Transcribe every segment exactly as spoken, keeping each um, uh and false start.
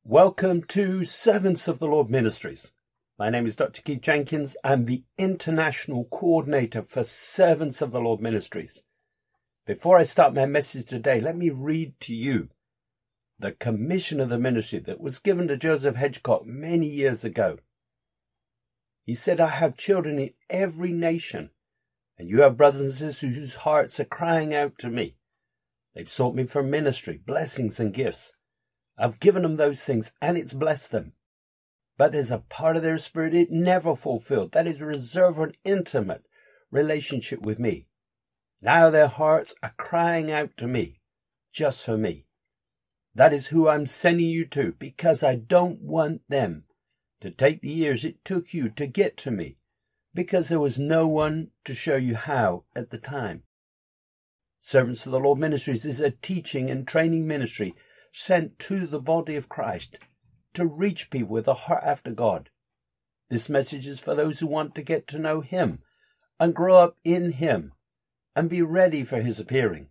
Welcome to Servants of the Lord Ministries. My name is Doctor Keith Jenkins. I'm the International Coordinator for Servants of the Lord Ministries. Before I start my message today, let me read to you the commission of the ministry that was given to Joseph Hedgecock many years ago. He said, I have children in every nation, and you have brothers and sisters whose hearts are crying out to me. They've sought me for ministry, blessings and gifts. I've given them those things, and it's blessed them. But there's a part of their spirit it never fulfilled. That is reserved for an intimate relationship with me. Now their hearts are crying out to me, just for me. That is who I'm sending you to, because I don't want them to take the years it took you to get to me, because there was no one to show you how at the time. Servants of the Lord Ministries is a teaching and training ministry sent to the body of Christ to reach people with a heart after God. This message is for those who want to get to know Him and grow up in Him and be ready for His appearing.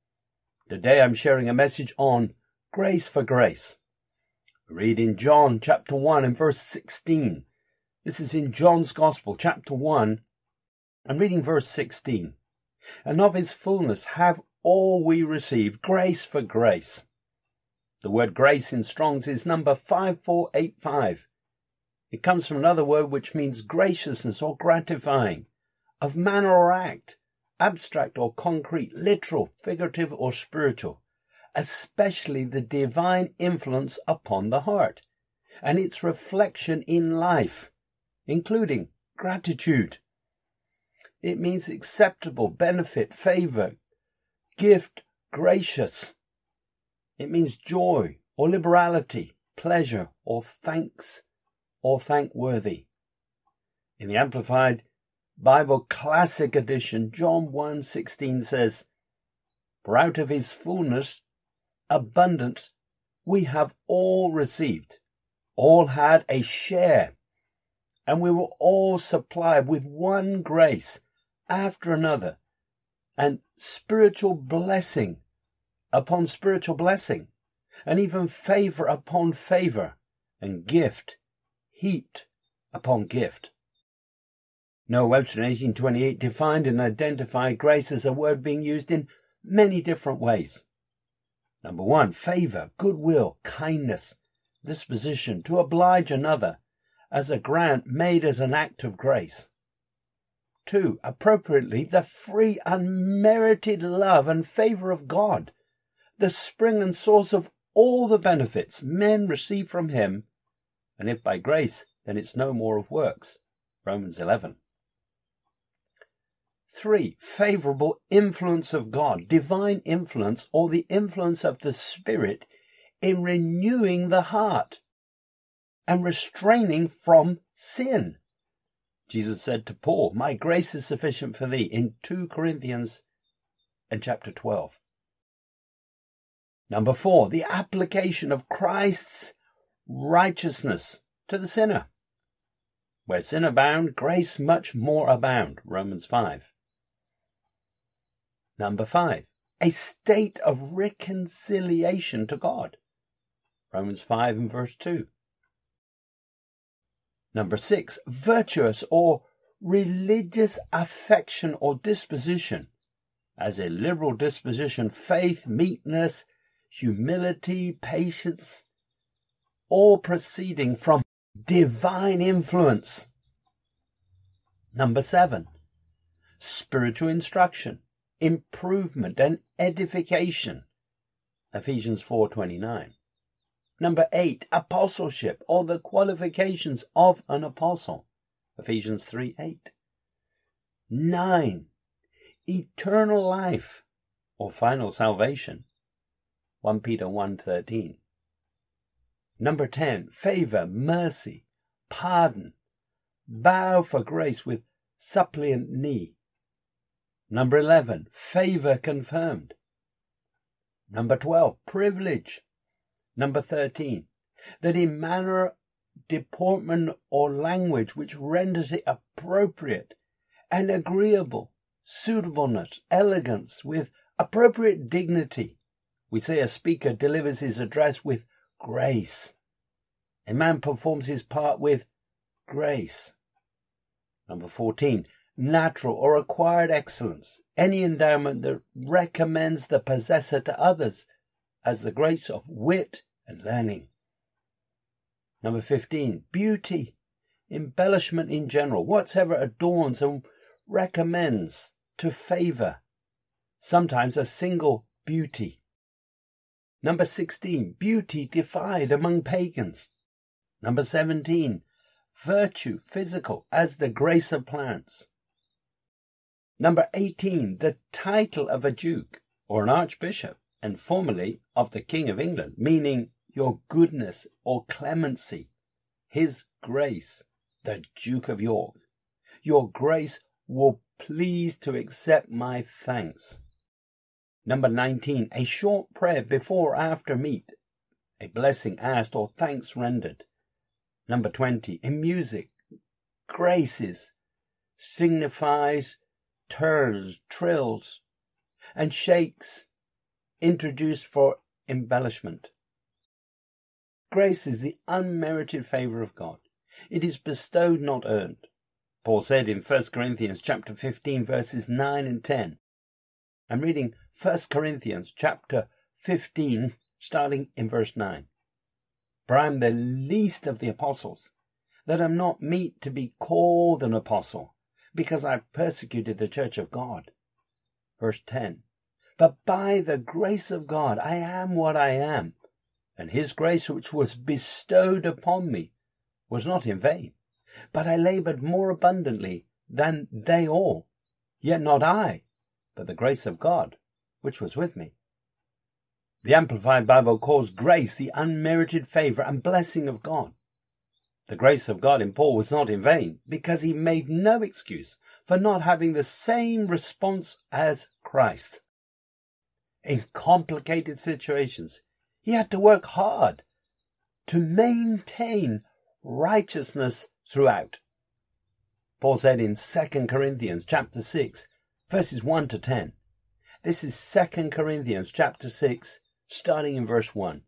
Today I'm sharing a message on grace for grace. Read in John chapter one and verse sixteen. This is in John's Gospel, chapter one. I'm reading verse sixteen. And of His fullness have all we received, grace for grace. The word grace in Strong's is number five four eight five. It comes from another word which means graciousness or gratifying, of manner or act, abstract or concrete, literal, figurative or spiritual, especially the divine influence upon the heart and its reflection in life, including gratitude. It means acceptable, benefit, favor, gift, gracious. It means joy or liberality, pleasure or thanks or thankworthy. In the Amplified Bible Classic Edition, John one sixteen says, For out of His fullness, abundance, we have all received, all had a share, and we were all supplied with one grace after another, and spiritual blessing upon spiritual blessing, and even favor upon favor, and gift heaped upon gift. Noah Webster in eighteen twenty-eight defined and identified grace as a word being used in many different ways. Number one, favor, goodwill, kindness, disposition to oblige another as a grant made as an act of grace. Two, appropriately, the free, unmerited love and favor of God, the spring and source of all the benefits men receive from Him, and if by grace, then it's no more of works. Romans eleven. Three, favorable influence of God, divine influence or the influence of the Spirit in renewing the heart and restraining from sin. Jesus said to Paul, My grace is sufficient for thee, in two Corinthians and chapter twelve. Number four, the application of Christ's righteousness to the sinner. Where sin abound, grace much more abound. Romans five. Number five, a state of reconciliation to God. Romans five and verse two. Number six, virtuous or religious affection or disposition, as a liberal disposition, faith, meekness, humility, patience, all proceeding from divine influence. Number seven, spiritual instruction, improvement and edification. Ephesians four twenty-nine. Number eight, apostleship or the qualifications of an apostle. Ephesians three eight. Nine, eternal life or final salvation. First Peter one thirteen. Number ten, favor, mercy, pardon, bow for grace with suppliant knee. Number eleven, favor confirmed. Number twelve, privilege. Number thirteen, that in manner, deportment, or language which renders it appropriate and agreeable, suitableness, elegance, with appropriate dignity. We say a speaker delivers his address with grace. A man performs his part with grace. Number fourteen, natural or acquired excellence. Any endowment that recommends the possessor to others as the grace of wit and learning. Number fifteen, beauty, embellishment in general, whatever adorns and recommends to favour, sometimes a single beauty. Number sixteen, beauty defied among pagans. Number seventeen, virtue, physical, as the grace of plants. Number eighteen, the title of a duke or an archbishop, and formerly of the King of England, meaning your goodness or clemency. His grace, the Duke of York. Your grace will please to accept my thanks. Number nineteen, a short prayer before or after meat, a blessing asked or thanks rendered. Number twenty, in music, graces signifies turns, trills, and shakes introduced for embellishment. Grace is the unmerited favour of God. It is bestowed, not earned. Paul said in First Corinthians chapter fifteen, verses nine and ten. I'm reading First Corinthians chapter fifteen, starting in verse nine. For I am the least of the apostles, that am not meet to be called an apostle, because I have persecuted the church of God. Verse ten. But by the grace of God I am what I am, and his grace which was bestowed upon me was not in vain. But I laboured more abundantly than they all, yet not I, but the grace of God which was with me. The Amplified Bible calls grace the unmerited favour and blessing of God. The grace of God in Paul was not in vain, because he made no excuse for not having the same response as Christ. In complicated situations, he had to work hard to maintain righteousness throughout. Paul said in Second Corinthians chapter six, verses one to ten. This is Second Corinthians chapter six, starting in verse one.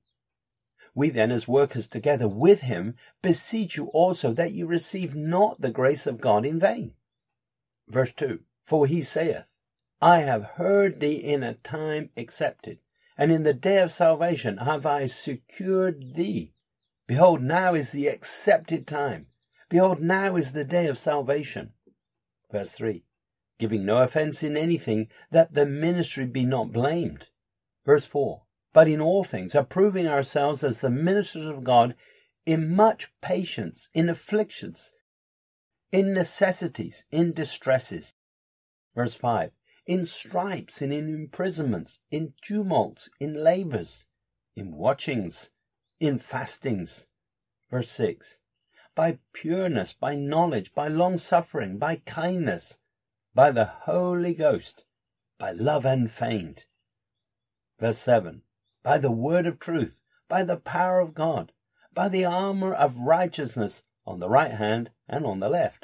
We then, as workers together with him, beseech you also that you receive not the grace of God in vain. Verse two. For he saith, I have heard thee in a time accepted, and in the day of salvation have I secured thee. Behold, now is the accepted time. Behold, now is the day of salvation. Verse three. Giving no offence in anything, that the ministry be not blamed. Verse four. But in all things approving ourselves as the ministers of God, in much patience, in afflictions, in necessities, in distresses. Verse five. In stripes and in imprisonments, in tumults, in labours, in watchings, in fastings. Verse six. By pureness, by knowledge, by long-suffering, by kindness, by the Holy Ghost, by love unfeigned. Verse seven. By the word of truth, by the power of God, by the armour of righteousness on the right hand and on the left.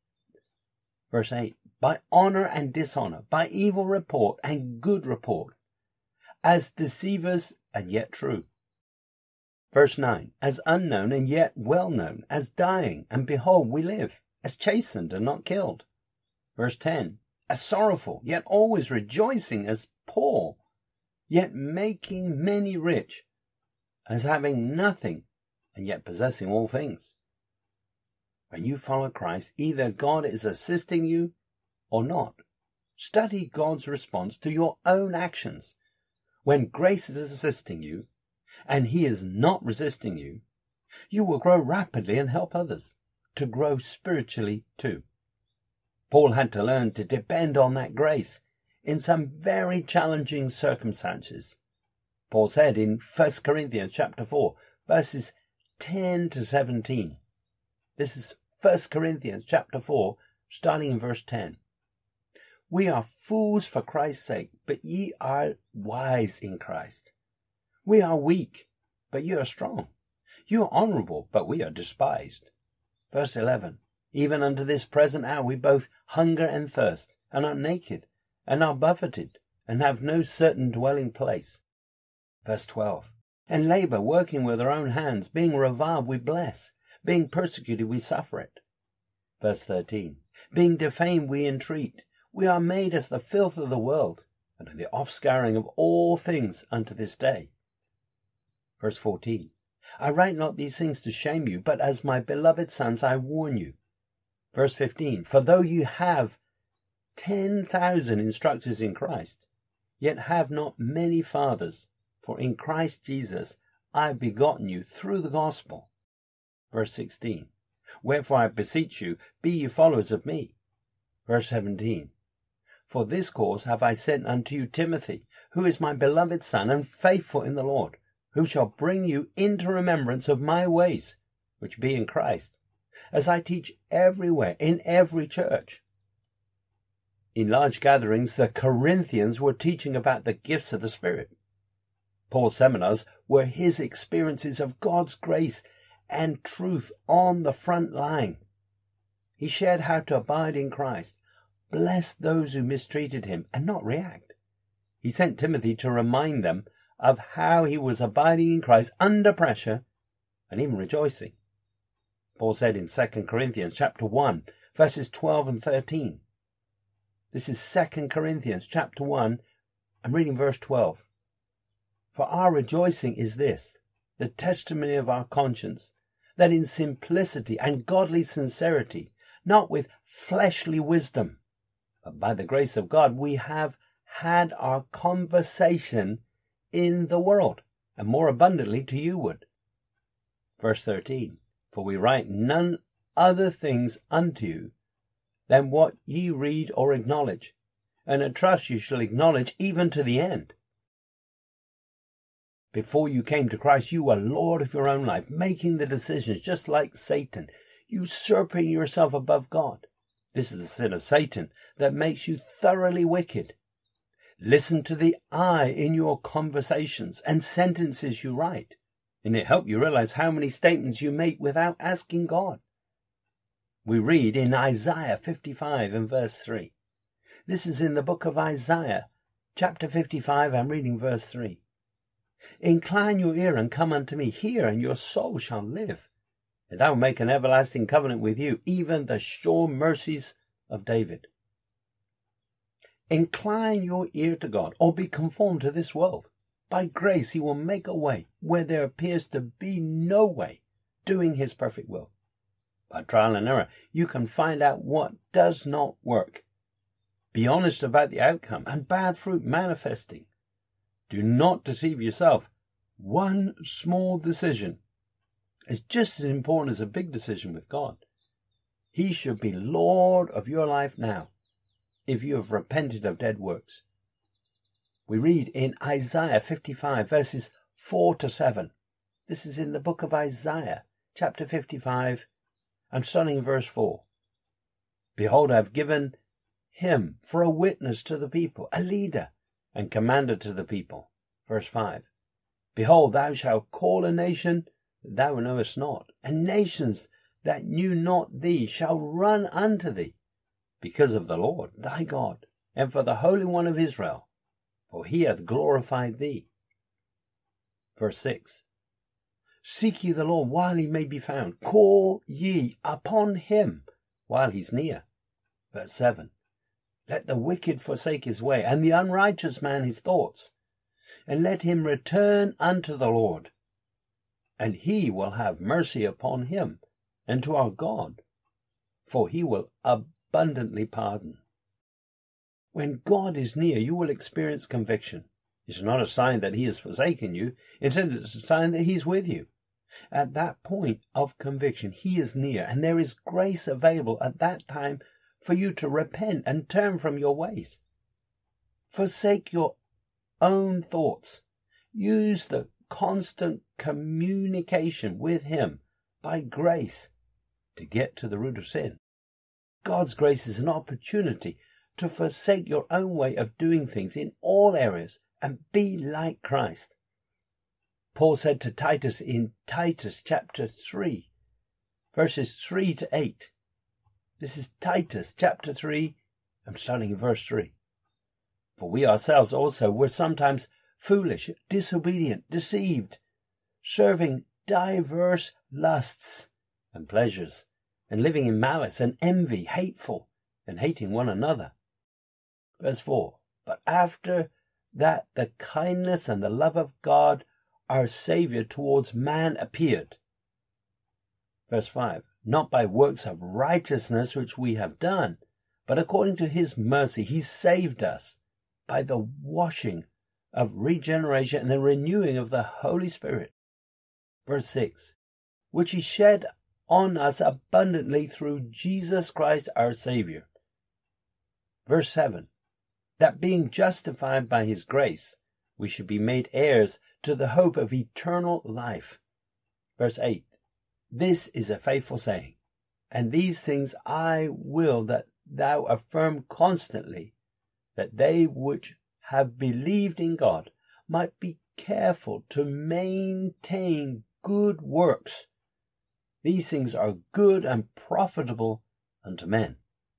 Verse eight. By honour and dishonour, by evil report and good report, as deceivers and yet true. Verse nine. As unknown and yet well known, as dying, and behold we live, as chastened and not killed. Verse ten. As sorrowful, yet always rejoicing, as poor, yet making many rich, as having nothing, and yet possessing all things. When you follow Christ, either God is assisting you or not. Study God's response to your own actions. When grace is assisting you, and he is not resisting you, you will grow rapidly and help others to grow spiritually too. Paul had to learn to depend on that grace in some very challenging circumstances. Paul said in First Corinthians chapter four, verses ten to seventeen. This is First Corinthians chapter four, starting in verse ten. We are fools for Christ's sake, but ye are wise in Christ. We are weak, but ye are strong. You are honourable, but we are despised. Verse eleven. Even unto this present hour we both hunger and thirst, and are naked, and are buffeted, and have no certain dwelling place. Verse twelve. And labour, working with our own hands, being reviled, we bless. Being persecuted, we suffer it. Verse thirteen. Being defamed, we entreat. We are made as the filth of the world, and are the offscouring of all things unto this day. Verse fourteen. I write not these things to shame you, but as my beloved sons I warn you. Verse fifteen. For though you have ten thousand instructors in Christ, yet have not many fathers, for in Christ Jesus I have begotten you through the gospel. Verse sixteen. Wherefore I beseech you, be ye followers of me. Verse seventeen. For this cause have I sent unto you Timothy, who is my beloved son, and faithful in the Lord, who shall bring you into remembrance of my ways, which be in Christ, as I teach everywhere in every church. In large gatherings, the Corinthians were teaching about the gifts of the Spirit. Paul's seminars were his experiences of God's grace and truth on the front line. He shared how to abide in Christ, bless those who mistreated him, and not react. He sent Timothy to remind them of how he was abiding in Christ under pressure and even rejoicing. Paul said in Second Corinthians chapter one, verses twelve and thirteen. This is Second Corinthians chapter one. I'm reading verse twelve. For our rejoicing is this, the testimony of our conscience, that in simplicity and godly sincerity, not with fleshly wisdom, but by the grace of God, we have had our conversation in the world, and more abundantly to you ward. Verse thirteen. For we write none other things unto you than what ye read or acknowledge, and I trust you shall acknowledge even to the end. Before you came to Christ, you were Lord of your own life, making the decisions just like Satan, usurping yourself above God. This is the sin of Satan that makes you thoroughly wicked. Listen to the I in your conversations and sentences you write, and it helps you realize how many statements you make without asking God. We read in Isaiah fifty-five and verse three. This is in the book of Isaiah, chapter fifty-five, I'm reading verse three. Incline your ear and come unto me, hear, and your soul shall live. And I will make an everlasting covenant with you, even the sure mercies of David. Incline your ear to God, or be conformed to this world. By grace he will make a way where there appears to be no way, doing his perfect will. By trial and error, you can find out what does not work. Be honest about the outcome and bad fruit manifesting. Do not deceive yourself. One small decision is just as important as a big decision with God. He should be Lord of your life now, if you have repented of dead works. We read in Isaiah fifty-five, verses four to seven. This is in the book of Isaiah, chapter fifty-five. I'm starting in verse four. Behold, I have given him for a witness to the people, a leader, and commander to the people. Verse five. Behold, thou shalt call a nation that thou knowest not, and nations that knew not thee shall run unto thee, because of the Lord thy God, and for the Holy One of Israel, for he hath glorified thee. Verse six. Seek ye the Lord while he may be found. Call ye upon him while he's near. Verse seven. Let the wicked forsake his way, and the unrighteous man his thoughts, and let him return unto the Lord, and he will have mercy upon him, and to our God, for he will abundantly pardon. When God is near, you will experience conviction. It's not a sign that he has forsaken you. Instead, it's a sign that he's with you. At that point of conviction, he is near, and there is grace available at that time for you to repent and turn from your ways. Forsake your own thoughts. Use the constant communication with him by grace to get to the root of sin. God's grace is an opportunity to forsake your own way of doing things in all areas and be like Christ. Paul said to Titus in Titus chapter three, verses three to eight. This is Titus chapter three. I'm starting in verse three. For we ourselves also were sometimes foolish, disobedient, deceived, serving diverse lusts and pleasures, and living in malice and envy, hateful, and hating one another. Verse four, but after that the kindness and the love of God, our Saviour, towards man appeared. Verse five, not by works of righteousness which we have done, but according to his mercy he saved us by the washing of regeneration and the renewing of the Holy Spirit. Verse six, which he shed on us abundantly through Jesus Christ our Saviour. Verse seven, that being justified by his grace, we should be made heirs to the hope of eternal life. Verse eight, this is a faithful saying, and these things I will that thou affirm constantly, that they which have believed in God might be careful to maintain good works. These things are good and profitable unto men.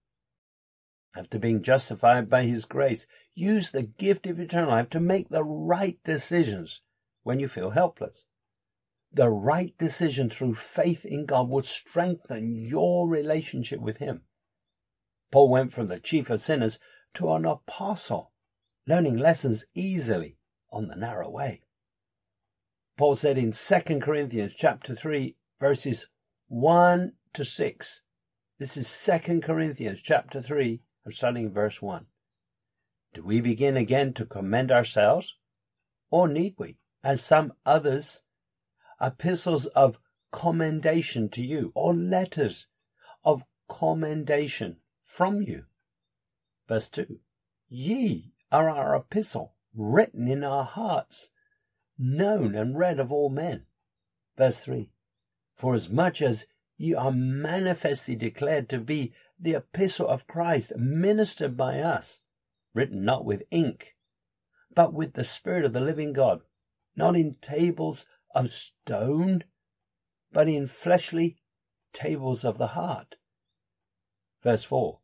After being justified by his grace, use the gift of eternal life to make the right decisions when you feel helpless. The right decision through faith in God will strengthen your relationship with him. Paul went from the chief of sinners to an apostle, learning lessons easily on the narrow way. Paul said in Second Corinthians chapter three, verses one to six. This is Second Corinthians chapter three, I'm starting in verse one. Do we begin again to commend ourselves? Or need we, as some others, epistles of commendation to you, or letters of commendation from you? Verse two. Ye are our epistle, written in our hearts, known and read of all men. Verse three. For as much as ye are manifestly declared to be the epistle of Christ, ministered by us, written not with ink, but with the Spirit of the living God, not in tables of stone, but in fleshly tables of the heart. Verse four.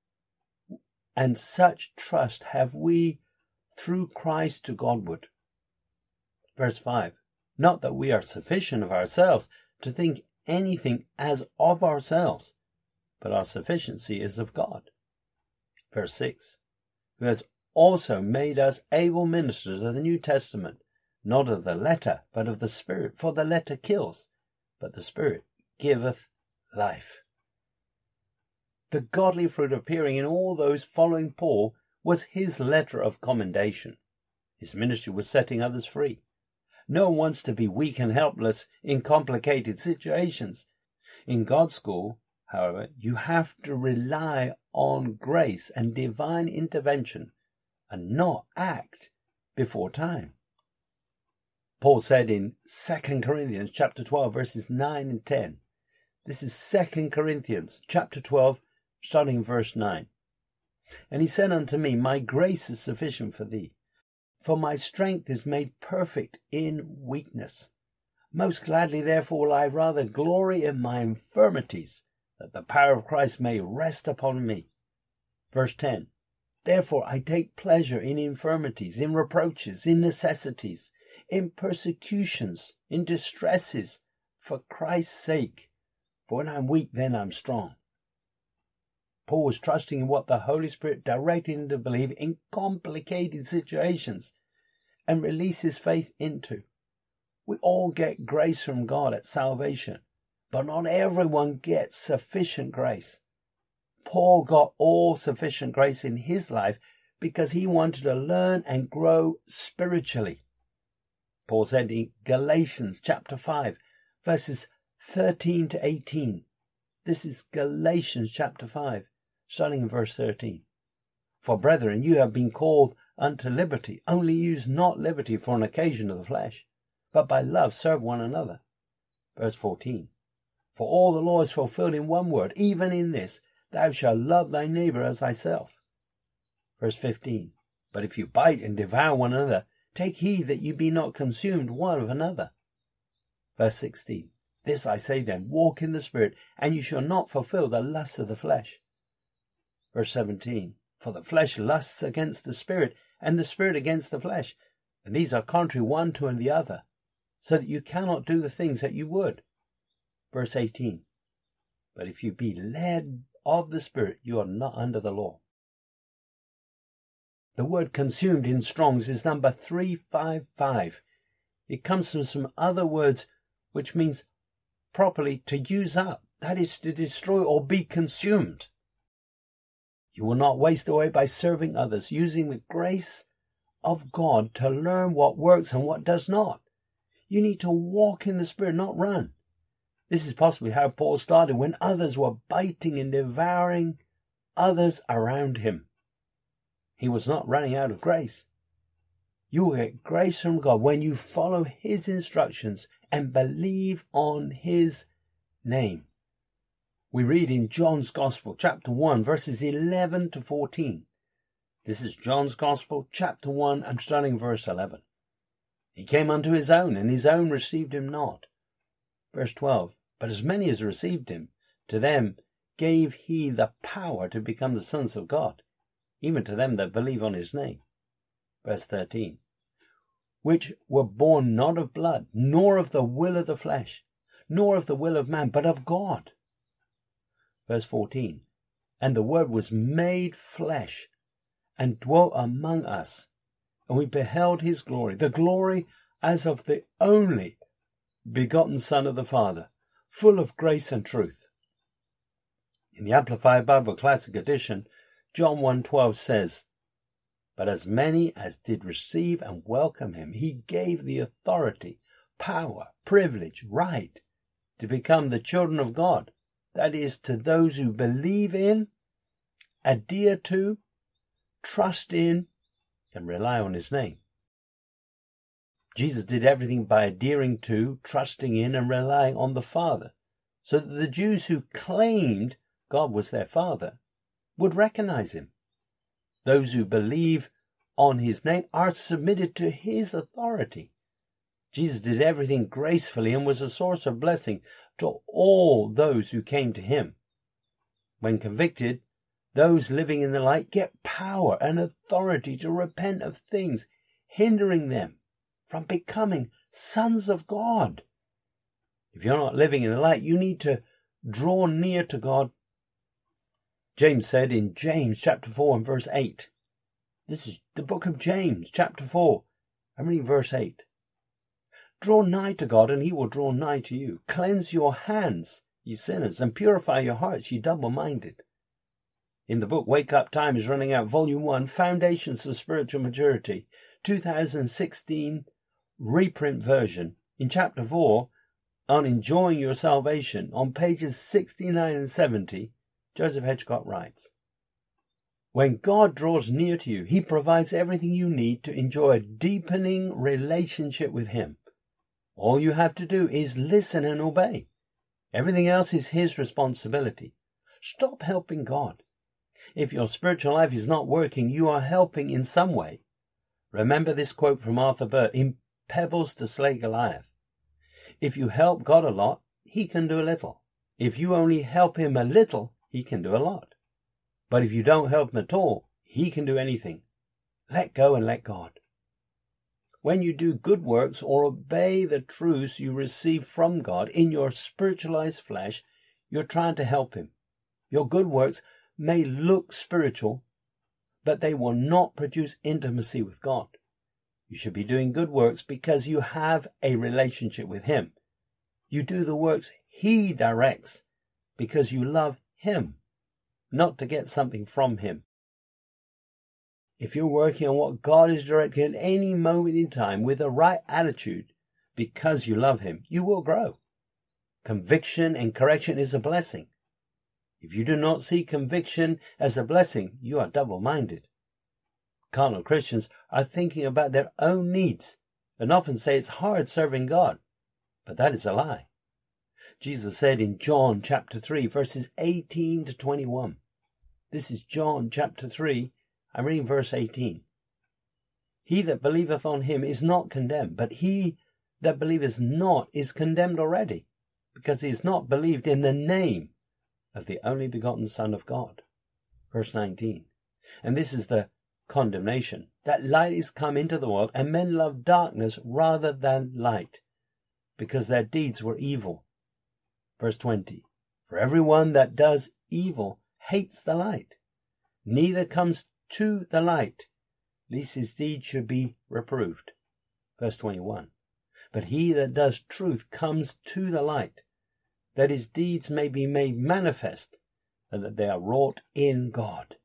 And such trust have we through Christ to Godward. Verse five. Not that we are sufficient of ourselves to think anything as of ourselves, but our sufficiency is of God. Verse six. Who has also made us able ministers of the New Testament, not of the letter, but of the Spirit. For the letter kills, but the Spirit giveth life. The godly fruit appearing in all those following Paul was his letter of commendation. His ministry was setting others free. No one wants to be weak and helpless in complicated situations. In God's school, however, you have to rely on grace and divine intervention and not act before time. Paul said in Second Corinthians chapter twelve, verses nine and ten. This is Second Corinthians chapter twelve, starting in verse nine. And he said unto me, my grace is sufficient for thee, for my strength is made perfect in weakness. Most gladly, therefore, will I rather glory in my infirmities, that the power of Christ may rest upon me. Verse ten. Therefore I take pleasure in infirmities, in reproaches, in necessities, in persecutions, in distresses, for Christ's sake. For when I'm weak, then I'm strong. Paul was trusting in what the Holy Spirit directed him to believe in complicated situations and release his faith into. We all get grace from God at salvation, but not everyone gets sufficient grace. Paul got all sufficient grace in his life because he wanted to learn and grow spiritually. Paul said in Galatians chapter five, verses thirteen to eighteen. This is Galatians chapter five, starting in verse thirteen. For brethren, you have been called unto liberty. Only use not liberty for an occasion of the flesh, but by love serve one another. Verse fourteen. For all the law is fulfilled in one word, even in this, thou shalt love thy neighbour as thyself. Verse fifteen. But if you bite and devour one another, take heed that you be not consumed one of another. Verse sixteen. This I say then, walk in the Spirit, and you shall not fulfill the lusts of the flesh. Verse seventeen. For the flesh lusts against the Spirit, and the Spirit against the flesh, and these are contrary one to the other, so that you cannot do the things that you would. Verse eighteen. But if you be led of the Spirit, you are not under the law. The word consumed in Strong's is number three five five. It comes from some other words which means properly to use up, that is to destroy or be consumed. You will not waste away by serving others, using the grace of God to learn what works and what does not. You need to walk in the Spirit, not run. This is possibly how Paul started when others were biting and devouring others around him. He was not running out of grace. You will get grace from God when you follow his instructions and believe on his name. We read in John's Gospel, chapter one, verses eleven to fourteen. This is John's Gospel, chapter one, I'm starting verse eleven. He came unto his own, and his own received him not. Verse twelve. But as many as received him, to them gave he the power to become the sons of God, even to them that believe on his name. Verse thirteen. Which were born not of blood, nor of the will of the flesh, nor of the will of man, but of God. Verse fourteen. And the Word was made flesh, and dwelt among us, and we beheld his glory, the glory as of the only begotten Son of the Father, full of grace and truth. In the Amplified Bible Classic Edition, John one twelve says, But as many as did receive and welcome him, he gave the authority, power, privilege, right to become the children of God. That is, to those who believe in, adhere to, trust in, and rely on his name. Jesus did everything by adhering to, trusting in, and relying on the Father, so that the Jews who claimed God was their Father would recognize him. Those who believe on his name are submitted to his authority. Jesus did everything gracefully and was a source of blessing to all those who came to him. When convicted, those living in the light get power and authority to repent of things hindering them from becoming sons of God. If you're not living in the light, you need to draw near to God. James said in James chapter four and verse eight. This is the book of James chapter four. I'm reading verse eight. Draw nigh to God, and he will draw nigh to you. Cleanse your hands, ye sinners, and purify your hearts, ye double-minded. In the book Wake Up, Time is Running Out, Volume one, Foundations of Spiritual Maturity, two thousand sixteen reprint version, in chapter four, on enjoying your salvation, on pages sixty-nine and seventy, Joseph Hedgecott writes, When God draws near to you, he provides everything you need to enjoy a deepening relationship with him. All you have to do is listen and obey. Everything else is his responsibility. Stop helping God. If your spiritual life is not working, you are helping in some way. Remember this quote from Arthur Burt in Pebbles to Slay Goliath. If you help God a lot, he can do a little. If you only help him a little, he can do a lot. But if you don't help him at all, he can do anything. Let go and let God. When you do good works or obey the truths you receive from God in your spiritualized flesh, you're trying to help him. Your good works may look spiritual, but they will not produce intimacy with God. You should be doing good works because you have a relationship with him. You do the works he directs because you love him, not to get something from him. If you're working on what God is directing at any moment in time with the right attitude because you love him, you will grow. Conviction and correction is a blessing. If you do not see conviction as a blessing, you are double-minded. Carnal Christians are thinking about their own needs and often say it's hard serving God, but that is a lie. Jesus said in John chapter three, verses eighteen to twenty-one. This is John chapter three. I'm reading verse eighteen. He that believeth on him is not condemned, but he that believeth not is condemned already, because he is not believed in the name of the only begotten Son of God. Verse nineteen. And this is the condemnation, that light is come into the world, and men love darkness rather than light, because their deeds were evil. Verse twenty. For everyone that does evil hates the light, neither comes to the light, lest his deeds should be reproved. Verse twenty-one. But he that does truth comes to the light, that his deeds may be made manifest, and that they are wrought in God.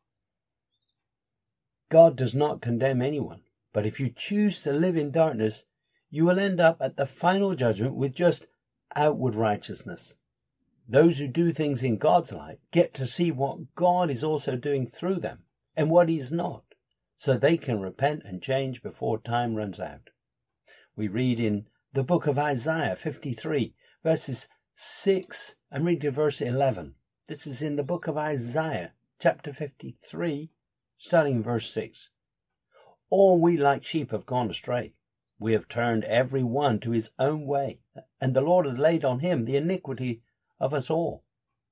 God does not condemn anyone, but if you choose to live in darkness, you will end up at the final judgment with just outward righteousness. Those who do things in God's light get to see what God is also doing through them and what He's not, so they can repent and change before time runs out. We read in the book of Isaiah fifty-three, verses six, and read to verse eleven. This is in the book of Isaiah, chapter fifty-three, starting in verse six. All we like sheep have gone astray. We have turned every one to his own way, and the Lord hath laid on him the iniquity of us all.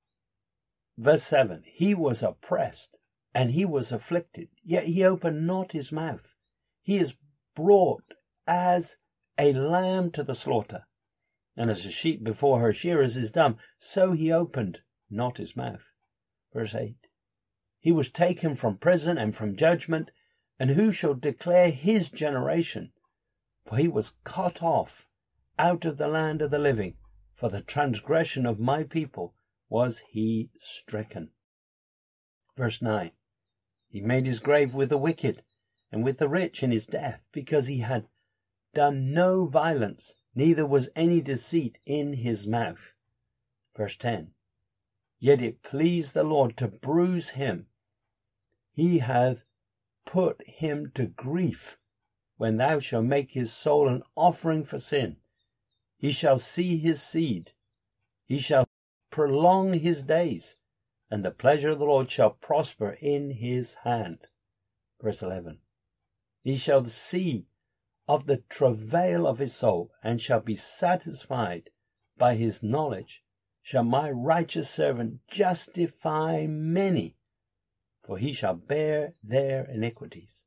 Verse seven. He was oppressed, and he was afflicted, yet he opened not his mouth. He is brought as a lamb to the slaughter, and as a sheep before her shearers is dumb, so he opened not his mouth. Verse eight. He was taken from prison and from judgment, and who shall declare his generation? For he was cut off out of the land of the living. For the transgression of my people was he stricken. Verse nine. He made his grave with the wicked, and with the rich in his death, because he had done no violence, neither was any deceit in his mouth. Verse ten. Yet it pleased the Lord to bruise him. He hath put him to grief. When thou shalt make his soul an offering for sin, he shall see his seed. He shall prolong his days, and the pleasure of the Lord shall prosper in his hand. Verse eleven. He shall see of the travail of his soul, and shall be satisfied by his knowledge. Shall my righteous servant justify many, for he shall bear their iniquities.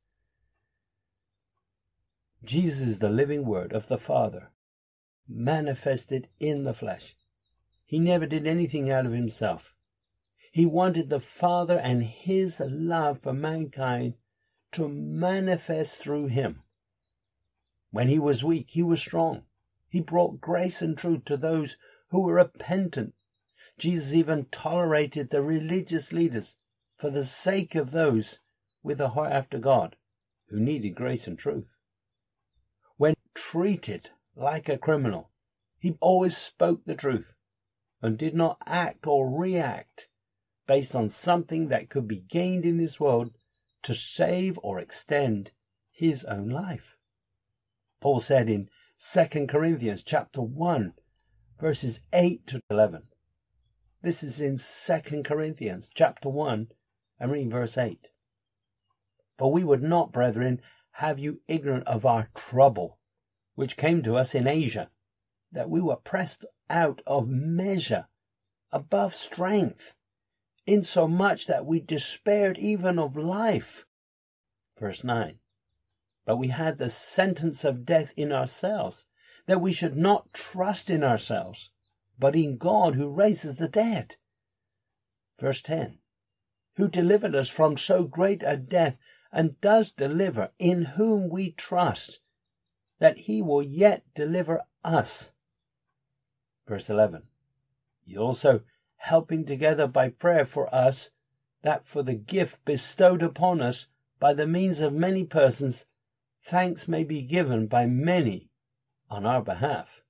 Jesus is the living word of the Father, manifested in the flesh. He never did anything out of himself. He wanted the Father and his love for mankind to manifest through him. When he was weak, he was strong. He brought grace and truth to those who were repentant. Jesus even tolerated the religious leaders for the sake of those with a heart after God who needed grace and truth. When treated like a criminal, he always spoke the truth and did not act or react based on something that could be gained in this world to save or extend his own life. Paul said in Second Corinthians chapter one, verses eight to eleven. This is in Second Corinthians chapter one, and reading verse eight. For we would not, brethren, have you ignorant of our trouble, which came to us in Asia, that we were pressed out of measure, above strength, insomuch that we despaired even of life. Verse nine. But we had the sentence of death in ourselves, that we should not trust in ourselves, but in God who raises the dead. Verse ten. Who delivered us from so great a death, and does deliver, in whom we trust, that he will yet deliver us. Verse eleven. Ye also helping together by prayer for us, that for the gift bestowed upon us by the means of many persons, thanks may be given by many on our behalf.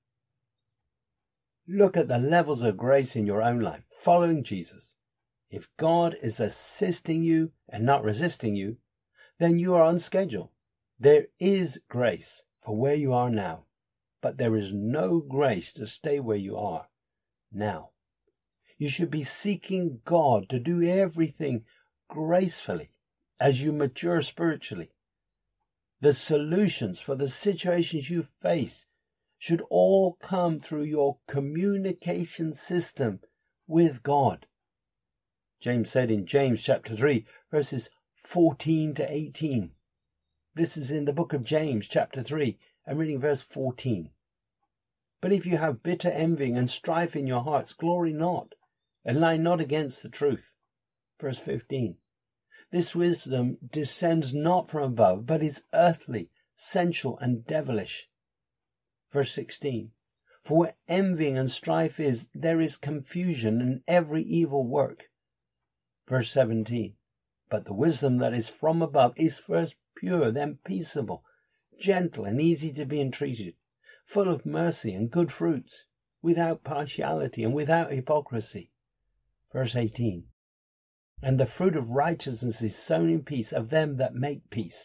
Look at the levels of grace in your own life, following Jesus. If God is assisting you and not resisting you, then you are on schedule. There is grace for where you are now, but there is no grace to stay where you are now. You should be seeking God to do everything gracefully as you mature spiritually. The solutions for the situations you face should all come through your communication system with God. James said in James chapter three, verses fourteen to eighteen. This is in the book of James chapter three, and reading verse fourteen. But if you have bitter envying and strife in your hearts, glory not, and lie not against the truth. Verse fifteen. This wisdom descends not from above, but is earthly, sensual, and devilish. Verse sixteen. For where envying and strife is, there is confusion and every evil work. Verse seventeen. But the wisdom that is from above is first pure, then peaceable, gentle, and easy to be entreated, full of mercy and good fruits, without partiality and without hypocrisy. Verse eighteen. And the fruit of righteousness is sown in peace of them that make peace.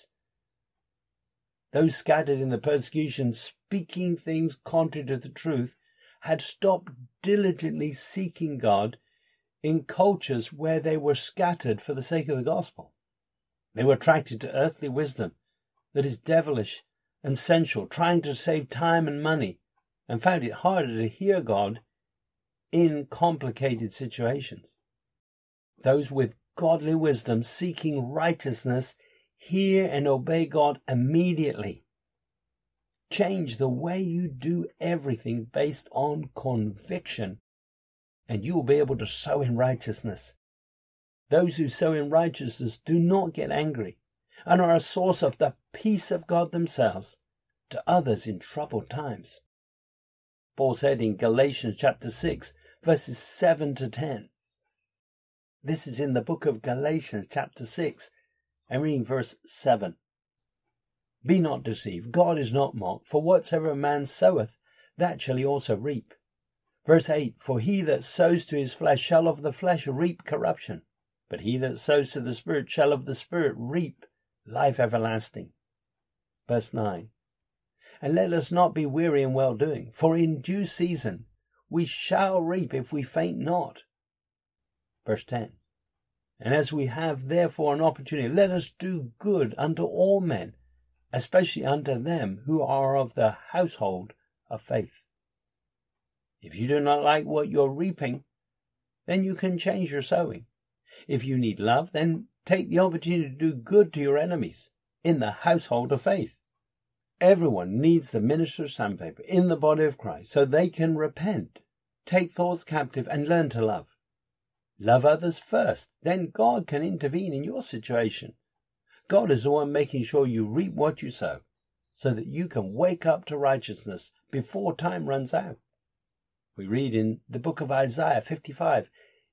Those scattered in the persecution, speaking things contrary to the truth, had stopped diligently seeking God in cultures where they were scattered for the sake of the gospel. They were attracted to earthly wisdom that is devilish and sensual, trying to save time and money, and found it harder to hear God in complicated situations. Those with godly wisdom seeking righteousness hear and obey God immediately. Change the way you do everything based on conviction, and you will be able to sow in righteousness. Those who sow in righteousness do not get angry and are a source of the peace of God themselves to others in troubled times. Paul said in Galatians chapter six, verses seven to ten. This is in the book of Galatians chapter six, and reading verse seven. Be not deceived, God is not mocked, for whatsoever a man soweth, that shall he also reap. Verse eight, for he that sows to his flesh shall of the flesh reap corruption, but he that sows to the Spirit shall of the Spirit reap life everlasting. Verse nine, and let us not be weary in well-doing, for in due season we shall reap if we faint not. Verse ten, and as we have therefore an opportunity, let us do good unto all men, especially unto them who are of the household of faith. If you do not like what you're reaping, then you can change your sowing. If you need love, then take the opportunity to do good to your enemies in the household of faith. Everyone needs the minister of sandpaper in the body of Christ so they can repent, take thoughts captive, and learn to love. Love others first, then God can intervene in your situation. God is the one making sure you reap what you sow, so that you can wake up to righteousness before time runs out. We read in the book of Isaiah fifty-five,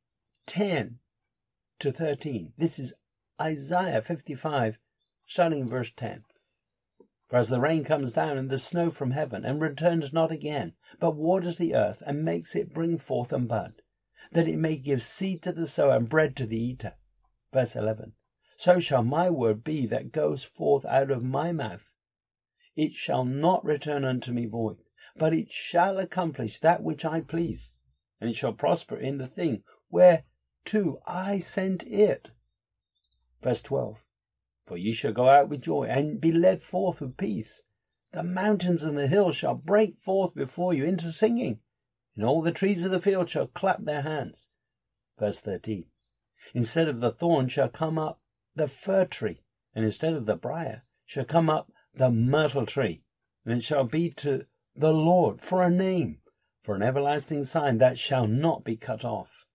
ten to thirteen. This is Isaiah fifty-five, starting in verse ten. For as the rain comes down and the snow from heaven, and returns not again, but waters the earth, and makes it bring forth and bud, that it may give seed to the sower and bread to the eater. Verse eleven. So shall my word be that goes forth out of my mouth. It shall not return unto me void, but it shall accomplish that which I please, and it shall prosper in the thing whereto I sent it. Verse twelve. For ye shall go out with joy, and be led forth with peace. The mountains and the hills shall break forth before you into singing, and all the trees of the field shall clap their hands. Verse thirteen. Instead of the thorn shall come up the fir tree, and instead of the briar shall come up the myrtle tree, and it shall be to the Lord for a name, for an everlasting sign that shall not be cut off.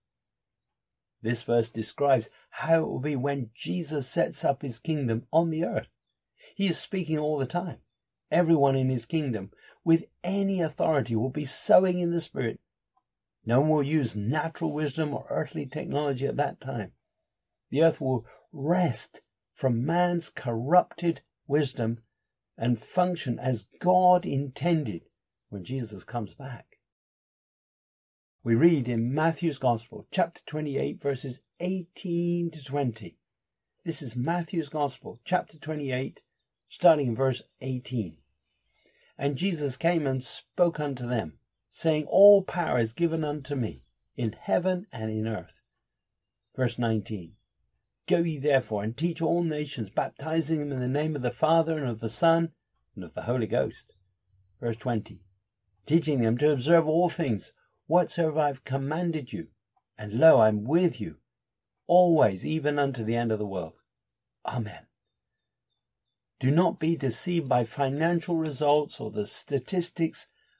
This verse describes how it will be when Jesus sets up his kingdom on the earth. He is speaking all the time. Everyone in his kingdom with any authority will be sowing in the Spirit. No one will use natural wisdom or earthly technology at that time. The earth will rest from man's corrupted wisdom and function as God intended when Jesus comes back. We read in Matthew's Gospel, chapter twenty-eight, verses eighteen to twenty. This is Matthew's Gospel, chapter twenty-eight, starting in verse eighteen. And Jesus came and spoke unto them, saying, All power is given unto me, in heaven and in earth. Verse nineteen. Go ye therefore, and teach all nations, baptizing them in the name of the Father, and of the Son, and of the Holy Ghost. Verse twenty. Teaching them to observe all things, whatsoever I have commanded you. And lo, I am with you, always, even unto the end of the world. Amen. Do not be deceived by financial results or the statistics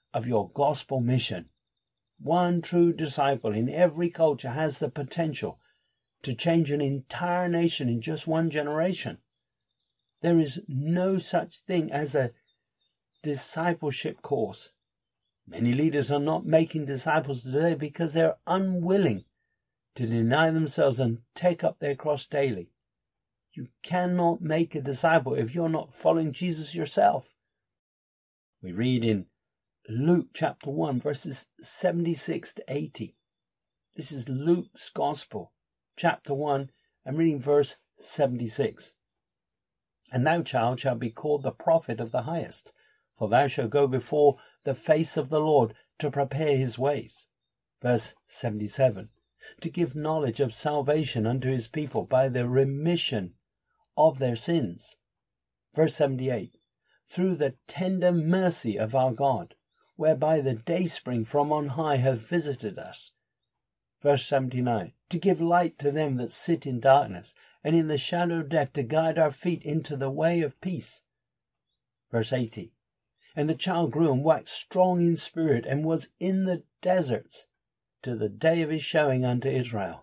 of your gospel mission. One true disciple in every culture has the potential to change an entire nation in just one generation. There is no such thing as a discipleship course. Many leaders are not making disciples today because they're unwilling to deny themselves and take up their cross daily. You cannot make a disciple if you're not following Jesus yourself. We read in Luke chapter one, verses seventy-six to eighty. This is Luke's Gospel, chapter one, I'm reading verse seventy-six. And thou, child, shalt be called the prophet of the highest, for thou shalt go before the face of the Lord to prepare his ways. Verse seventy-seven. To give knowledge of salvation unto his people by the remission of their sins. Verse seventy-eight. Through the tender mercy of our God, whereby the dayspring from on high hath visited us. Verse seventy-nine. To give light to them that sit in darkness, and in the shadow of death, to guide our feet into the way of peace. Verse eighty. And the child grew and waxed strong in spirit, and was in the deserts to the day of his showing unto Israel.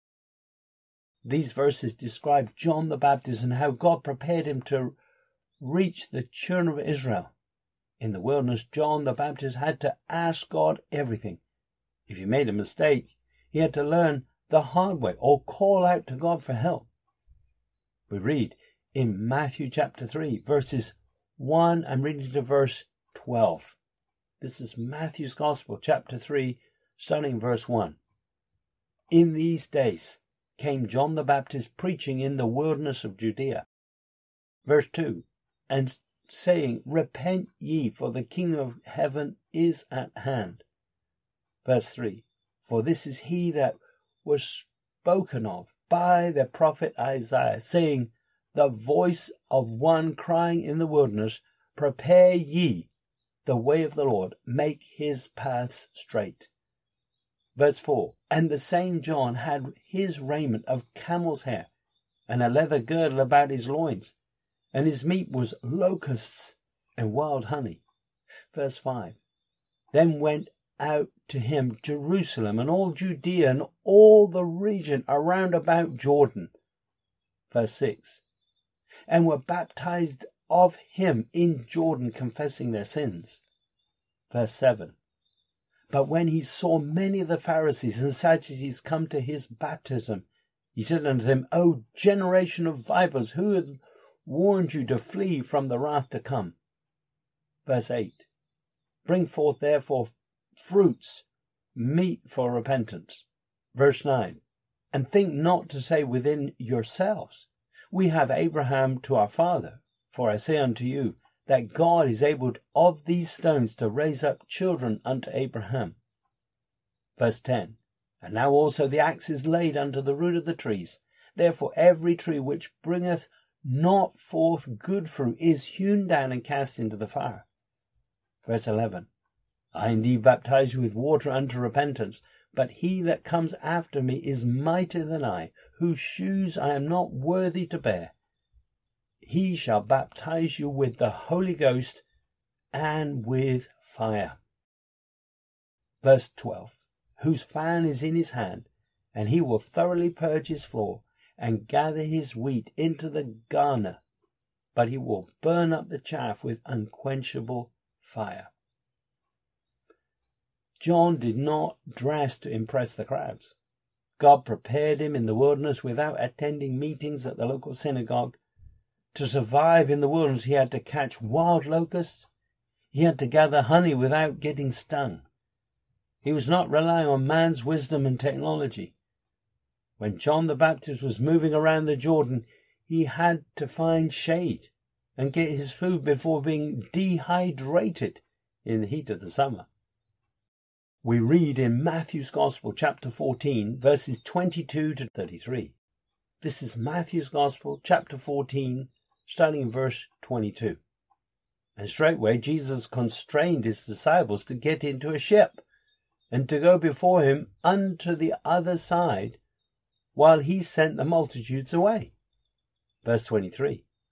These verses describe John the Baptist and how God prepared him to reach the children of Israel. In the wilderness, John the Baptist had to ask God everything. If he made a mistake, he had to learn the hard way or call out to God for help. We read in Matthew chapter three, verses one, I'm reading to verse twelve. This is Matthew's Gospel, chapter three, starting in verse one. In these days came John the Baptist preaching in the wilderness of Judea. Verse two, and saying, Repent ye, for the kingdom of heaven is at hand. Verse three, for this is he that was spoken of by the prophet Isaiah, saying, The voice of one crying in the wilderness, Prepare ye the way of the Lord, make his paths straight. Verse four, and the same John had his raiment of camel's hair, and a leather girdle about his loins, and his meat was locusts and wild honey. Verse five, then went out to him Jerusalem and all Judea and all the region around about Jordan. Verse six, and were baptized of him in Jordan, confessing their sins. Verse seven, but when he saw many of the Pharisees and Sadducees come to his baptism, he said unto them, O generation of vipers, who hath warned you to flee from the wrath to come? Verse eight, bring forth therefore fruits, meet for repentance. Verse nine, and think not to say within yourselves, We have Abraham to our father. For I say unto you, that God is able of these stones to raise up children unto Abraham. Verse ten, and now also the axe is laid unto the root of the trees. Therefore every tree which bringeth not forth good fruit is hewn down and cast into the fire. Verse eleven, I indeed baptize you with water unto repentance, but he that comes after me is mightier than I, whose shoes I am not worthy to bear. He shall baptize you with the Holy Ghost and with fire. Verse twelve, whose fan is in his hand, and he will thoroughly purge his floor, and gather his wheat into the garner, but he will burn up the chaff with unquenchable fire. John did not dress to impress the crowds. God prepared him in the wilderness without attending meetings at the local synagogue. To survive in the wilderness, he had to catch wild locusts. He had to gather honey without getting stung. He was not relying on man's wisdom and technology. When John the Baptist was moving around the Jordan, he had to find shade and get his food before being dehydrated in the heat of the summer. We read in Matthew's Gospel, chapter fourteen, verses twenty-two to thirty-three. This is Matthew's Gospel, chapter fourteen, starting in verse twenty-two. And straightway Jesus constrained his disciples to get into a ship, and to go before him unto the other side, while he sent the multitudes away. Verse twenty-three.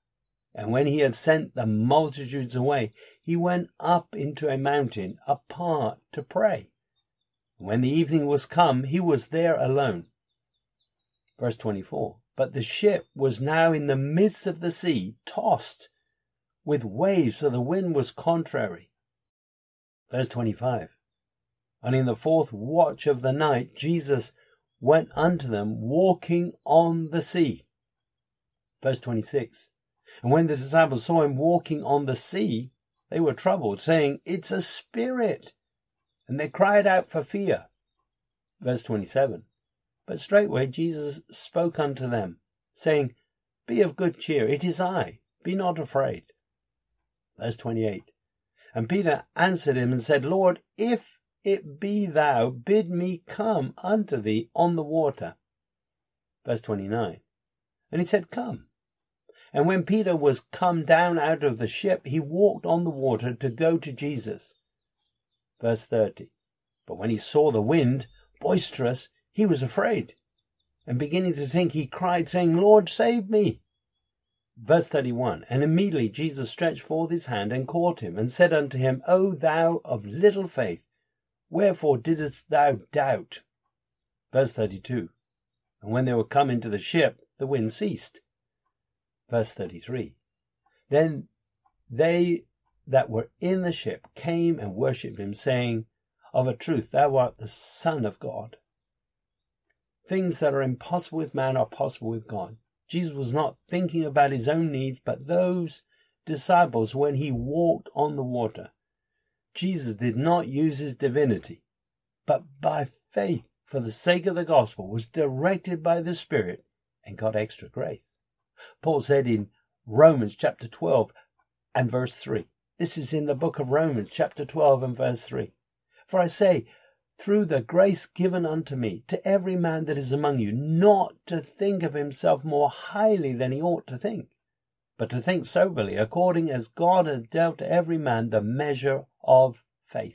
And when he had sent the multitudes away, he went up into a mountain apart to pray. And when the evening was come, he was there alone. Verse twenty-four. But the ship was now in the midst of the sea, tossed with waves, for the wind was contrary. Verse twenty-five. And in the fourth watch of the night, Jesus went unto them, walking on the sea. Verse twenty-six. And when the disciples saw him walking on the sea, they were troubled, saying, It's a spirit. And they cried out for fear. Verse twenty-seven. But straightway Jesus spoke unto them, saying, Be of good cheer, it is I, be not afraid. Verse twenty-eight. And Peter answered him and said, Lord, if it be thou, bid me come unto thee on the water. Verse twenty-nine. And he said, Come. And when Peter was come down out of the ship, he walked on the water to go to Jesus. Verse thirty. But when he saw the wind boisterous, he was afraid, and beginning to sink, he cried, saying, Lord, save me. Verse thirty-one. And immediately Jesus stretched forth his hand and caught him, and said unto him, O thou of little faith, wherefore didst thou doubt? Verse thirty-two. And when they were come into the ship, the wind ceased. Verse thirty-three. Then they that were in the ship came and worshipped him, saying, Of a truth thou art the Son of God. Things that are impossible with man are possible with God. Jesus was not thinking about his own needs, but those disciples when he walked on the water. Jesus did not use his divinity, but by faith, for the sake of the gospel, was directed by the Spirit and got extra grace. Paul said in Romans chapter twelve and verse three. This is in the book of Romans chapter twelve and verse three. For I say, through the grace given unto me, to every man that is among you, not to think of himself more highly than he ought to think, but to think soberly, according as God has dealt to every man the measure of faith.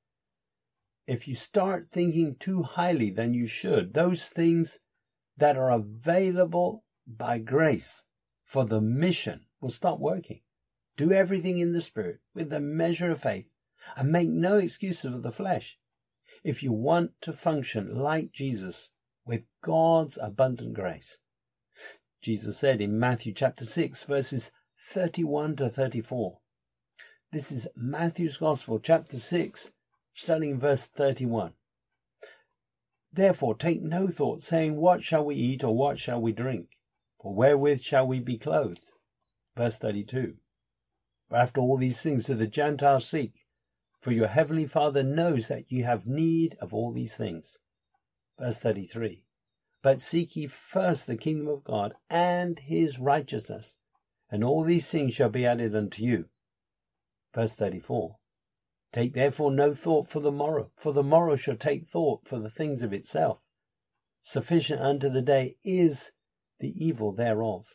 If you start thinking too highly than you should, those things that are available by grace for the mission will stop working. Do everything in the Spirit with the measure of faith, and make no excuses of the flesh, if you want to function like Jesus with God's abundant grace. Jesus said in Matthew chapter six, verses thirty-one to thirty-four. This is Matthew's Gospel, chapter six, starting in verse thirty-one. Therefore take no thought, saying, What shall we eat, or what shall we drink? Or wherewith shall we be clothed? Verse thirty-two. For after all these things do the Gentiles seek, for your heavenly Father knows that you have need of all these things. Verse thirty-three. But seek ye first the kingdom of God and his righteousness, and all these things shall be added unto you. Verse thirty-four. Take therefore no thought for the morrow, for the morrow shall take thought for the things of itself. Sufficient unto the day is the evil thereof.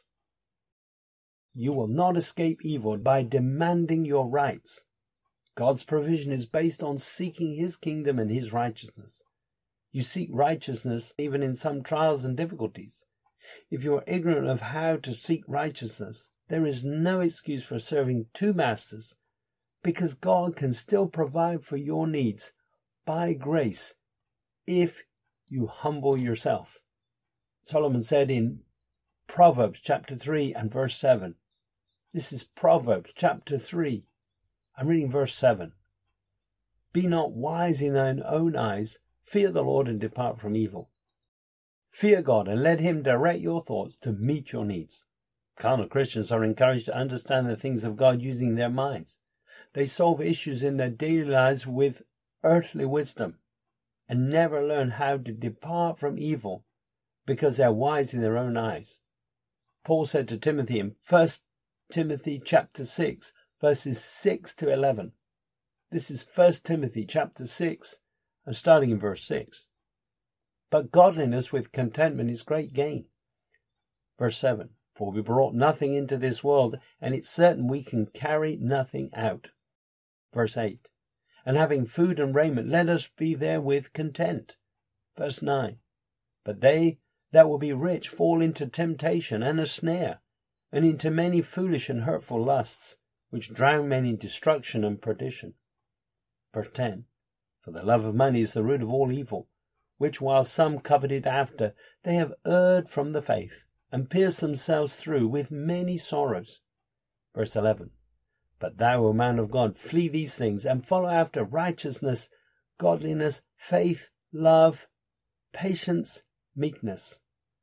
You will not escape evil by demanding your rights. God's provision is based on seeking his kingdom and his righteousness. You seek righteousness even in some trials and difficulties. If you are ignorant of how to seek righteousness, there is no excuse for serving two masters, because God can still provide for your needs by grace if you humble yourself. Solomon said in Proverbs chapter three and verse seven. This is Proverbs chapter three. I'm reading verse seven. Be not wise in thine own eyes. Fear the Lord and depart from evil. Fear God and let him direct your thoughts to meet your needs. Carnal Christians are encouraged to understand the things of God using their minds. They solve issues in their daily lives with earthly wisdom and never learn how to depart from evil because they're wise in their own eyes. Paul said to Timothy in First Timothy chapter six, verses six to eleven. This is First Timothy chapter six, and starting in verse six. But godliness with contentment is great gain. Verse seven. For we brought nothing into this world, and it's certain we can carry nothing out. Verse eight. And having food and raiment, let us be therewith content. Verse nine. But they that will be rich fall into temptation and a snare, and into many foolish and hurtful lusts, which drown men in destruction and perdition. Verse ten. For the love of money is the root of all evil, which while some coveted after, they have erred from the faith, and pierced themselves through with many sorrows. Verse eleven. But thou, O man of God, flee these things, and follow after righteousness, godliness, faith, love, patience, meekness.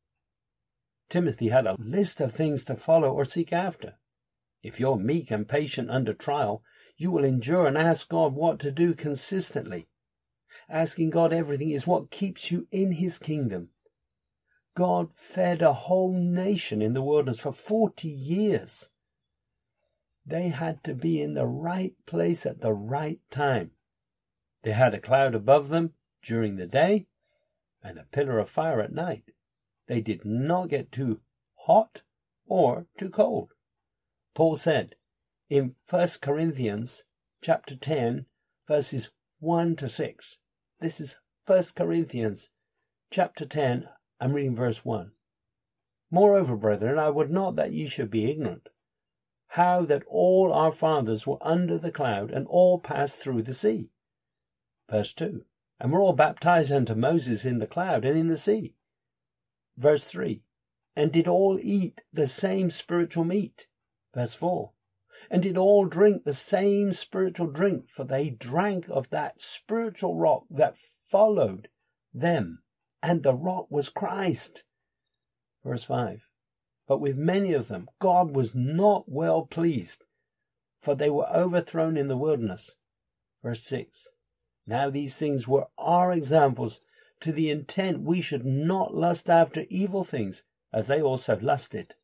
Timothy had a list of things to follow or seek after. If you're meek and patient under trial, you will endure and ask God what to do consistently. Asking God everything is what keeps you in his kingdom. God fed a whole nation in the wilderness for forty years. They had to be in the right place at the right time. They had a cloud above them during the day and a pillar of fire at night. They did not get too hot or too cold. Paul said in First Corinthians chapter ten, verses one to six. This is First Corinthians chapter ten. I'm reading verse one. Moreover, brethren, I would not that ye should be ignorant, how that all our fathers were under the cloud, and all passed through the sea. Verse two. And were all baptized unto Moses in the cloud and in the sea. Verse three. And did all eat the same spiritual meat. Verse four. And did all drink the same spiritual drink, for they drank of that spiritual rock that followed them, and the rock was Christ. Verse five. But with many of them God was not well pleased, for they were overthrown in the wilderness. Verse six. Now these things were our examples, to the intent we should not lust after evil things, as they also lusted.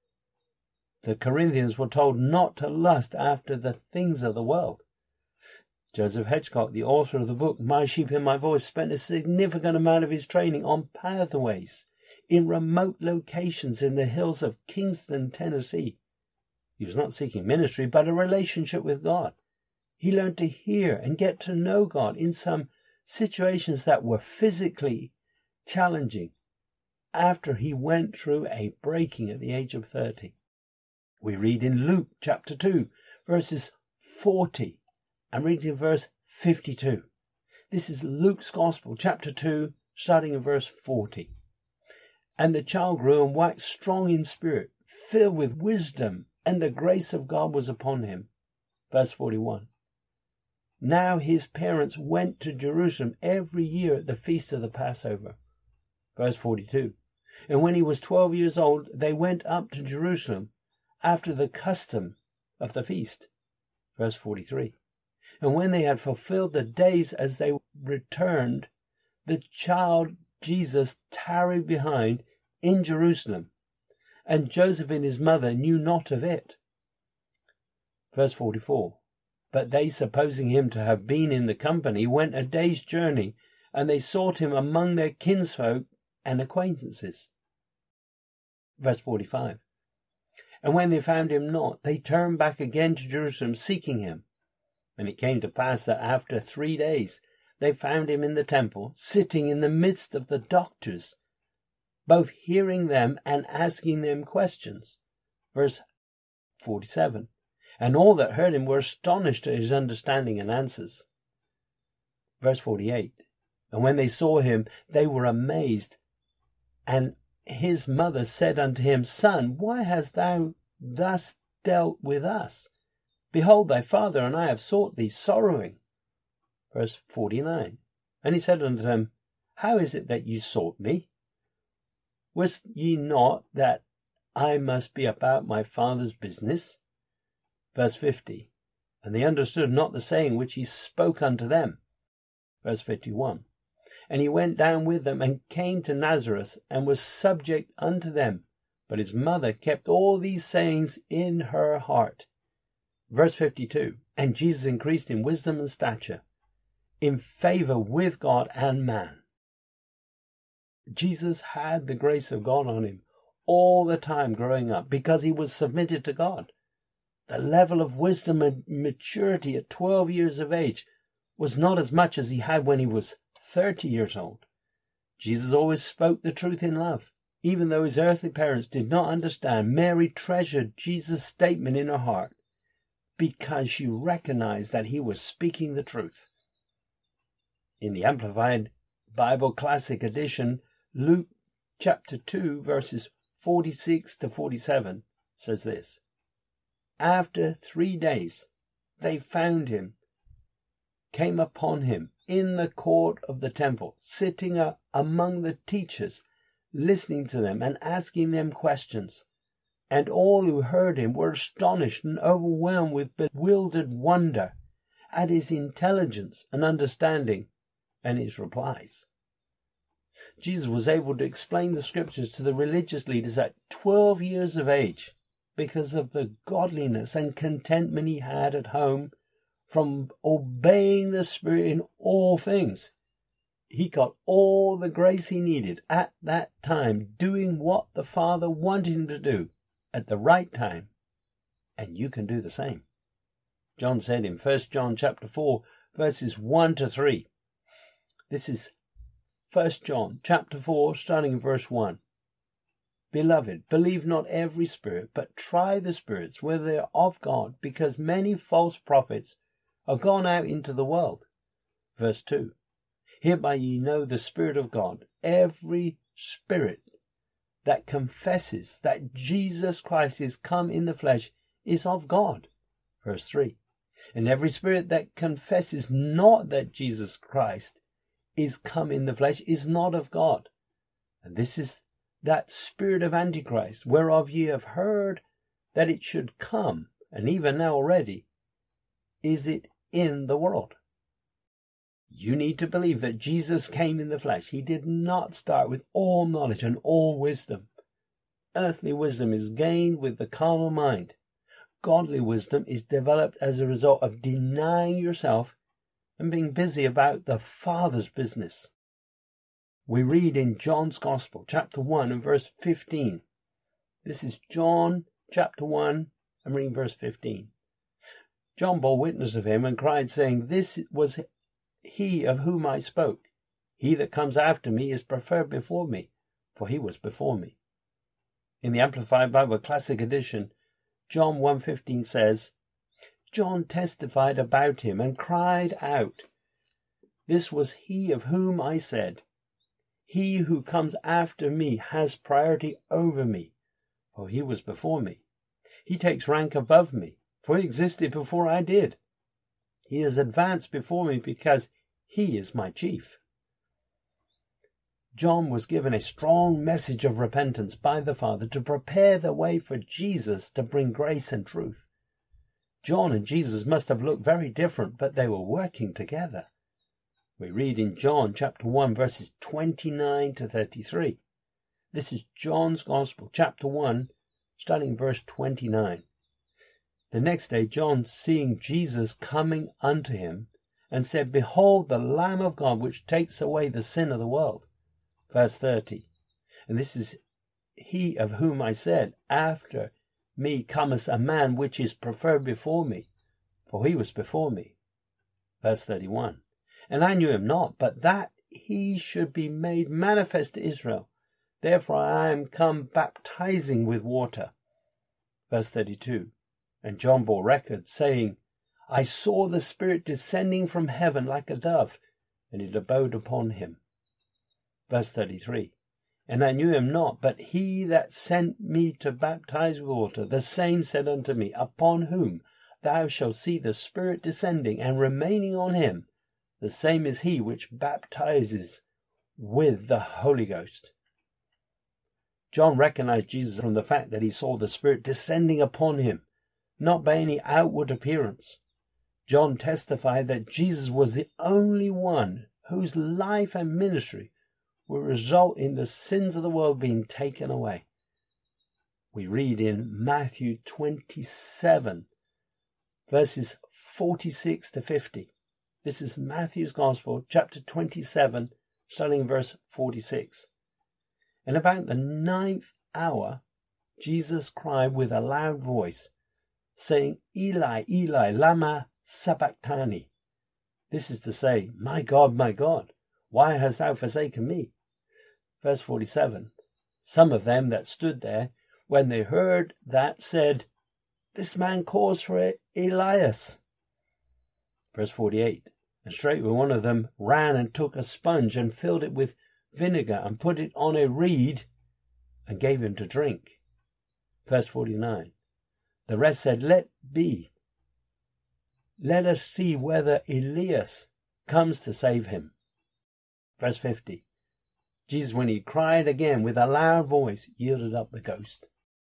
The Corinthians were told not to lust after the things of the world. Joseph Hedgecock, the author of the book My Sheep and My Voice, spent a significant amount of his training on pathways in remote locations in the hills of Kingston, Tennessee. He was not seeking ministry, but a relationship with God. He learned to hear and get to know God in some situations that were physically challenging after he went through a breaking at the age of thirty. We read in Luke chapter two, verses forty, and reading in verse fifty-two. This is Luke's Gospel, chapter two, starting in verse forty. And the child grew and waxed strong in spirit, filled with wisdom, and the grace of God was upon him. Verse forty-one. Now his parents went to Jerusalem every year at the feast of the Passover. Verse forty-two. And when he was twelve years old, they went up to Jerusalem after the custom of the feast. Verse forty-three. And when they had fulfilled the days as they returned, the child Jesus tarried behind in Jerusalem, and Joseph and his mother knew not of it. Verse forty-four. But they, supposing him to have been in the company, went a day's journey, and they sought him among their kinsfolk and acquaintances. Verse forty-five. And when they found him not, they turned back again to Jerusalem, seeking him. And it came to pass that after three days they found him in the temple, sitting in the midst of the doctors, both hearing them and asking them questions. Verse forty-seven. And all that heard him were astonished at his understanding and answers. Verse forty-eight. And when they saw him, they were amazed. And his mother said unto him, Son, why hast thou thus dealt with us? Behold, thy father and I have sought thee sorrowing. Verse forty-nine. And he said unto them, How is it that ye sought me? Wist ye not that I must be about my father's business? Verse fifty. And they understood not the saying which he spoke unto them. Verse fifty-one. And he went down with them, and came to Nazareth, and was subject unto them. But his mother kept all these sayings in her heart. Verse fifty-two. And Jesus increased in wisdom and stature, in favour with God and man. Jesus had the grace of God on him all the time growing up, because he was submitted to God. The level of wisdom and maturity at twelve years of age was not as much as he had when he was thirty years old. Jesus always spoke the truth in love, Even though his earthly parents did not understand, Mary treasured Jesus' statement in her heart because she recognized that he was speaking the truth. In the Amplified Bible Classic Edition, Luke chapter two, verses forty-six to forty-seven says this: After three days they found him, came upon him in the court of the temple, sitting up among the teachers, listening to them and asking them questions. And all who heard him were astonished and overwhelmed with bewildered wonder at his intelligence and understanding and his replies. Jesus was able to explain the scriptures to the religious leaders at twelve years of age because of the godliness and contentment he had at home from obeying the Spirit in all things. He got all the grace he needed at that time, doing what the Father wanted him to do at the right time. And you can do the same. John said in First John chapter four, verses one to three. This is First John chapter four, starting in verse one. Beloved, believe not every spirit, but try the spirits, whether they are of God, because many false prophets are gone out into the world. Verse two. Hereby ye know the Spirit of God. Every spirit that confesses that Jesus Christ is come in the flesh is of God. Verse three. And every spirit that confesses not that Jesus Christ is come in the flesh is not of God. And this is that spirit of Antichrist, whereof ye have heard that it should come, and even now already is it in the world. You need to believe that Jesus came in the flesh. He did not start with all knowledge and all wisdom. Earthly wisdom is gained with the carnal mind. Godly wisdom is developed as a result of denying yourself and being busy about the Father's business. We read in John's Gospel, chapter one and verse fifteen. This is John chapter one, and reading verse fifteen. John bore witness of him and cried, saying, This was he of whom I spoke. He that comes after me is preferred before me, for he was before me. In the Amplified Bible Classic Edition, John one fifteen says, John testified about him and cried out, This was he of whom I said, He who comes after me has priority over me, for he was before me. He takes rank above me, for he existed before I did. He is advanced before me because he is my chief. John was given a strong message of repentance by the Father to prepare the way for Jesus to bring grace and truth. John and Jesus must have looked very different, but they were working together. We read in John chapter one, verses twenty-nine to thirty-three. This is John's Gospel, chapter one, starting verse twenty-nine. The next day John, seeing Jesus coming unto him, and said, Behold the Lamb of God, which takes away the sin of the world. Verse thirty. And this is he of whom I said, After me cometh a man which is preferred before me, for he was before me. Verse thirty-one. And I knew him not, but that he should be made manifest to Israel. Therefore I am come baptizing with water. Verse thirty-two. And John bore record, saying, I saw the Spirit descending from heaven like a dove, and it abode upon him. Verse thirty-three. And I knew him not, but he that sent me to baptize with water, the same said unto me, Upon whom thou shalt see the Spirit descending and remaining on him, the same is he which baptizes with the Holy Ghost. John recognized Jesus from the fact that he saw the Spirit descending upon him, not by any outward appearance. John testified that Jesus was the only one whose life and ministry will result in the sins of the world being taken away. We read in Matthew twenty-seven, verses forty-six to fifty. This is Matthew's Gospel, chapter twenty-seven, starting in verse forty-six. And about the ninth hour, Jesus cried with a loud voice, saying, Eli, Eli, lama sabachthani. This is to say, My God, my God, why hast thou forsaken me? Verse forty-seven Some of them that stood there, when they heard that, said, This man calls for Elias. Verse forty-eight. And straightway one of them ran and took a sponge and filled it with vinegar and put it on a reed and gave him to drink. Verse forty-nine. The rest said, Let be. Let us see whether Elias comes to save him. Verse fifty. Jesus, when he cried again with a loud voice, yielded up the ghost.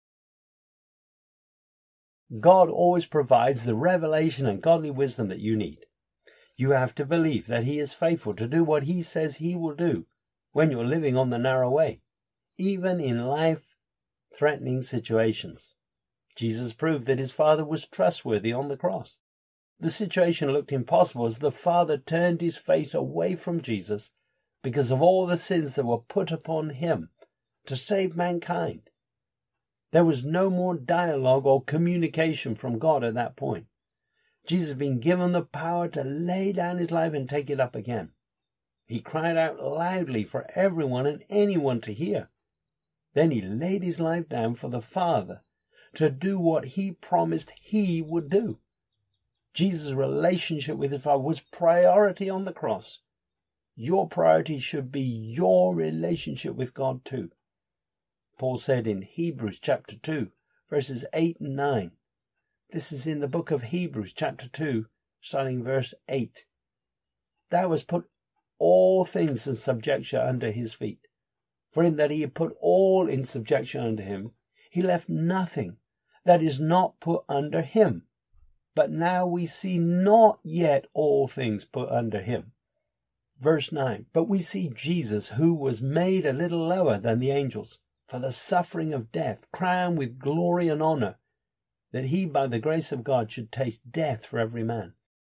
God always provides the revelation and godly wisdom that you need. You have to believe that he is faithful to do what he says he will do when you're living on the narrow way, even in life-threatening situations. Jesus proved that his Father was trustworthy on the cross. The situation looked impossible as the Father turned his face away from Jesus because of all the sins that were put upon him to save mankind. There was no more dialogue or communication from God at that point. Jesus had been given the power to lay down his life and take it up again. He cried out loudly for everyone and anyone to hear. Then he laid his life down for the Father to do what he promised he would do. Jesus' relationship with his Father was priority on the cross. Your priority should be your relationship with God too. Paul said in Hebrews chapter two, verses eight and nine. This is in the book of Hebrews chapter two, starting verse eight. Thou hast put all things in subjection under his feet. For in that he had put all in subjection under him, he left nothing that is not put under him. But now we see not yet all things put under him. Verse nine. But we see Jesus, who was made a little lower than the angels, for the suffering of death, crowned with glory and honour, that he by the grace of God should taste death for every man.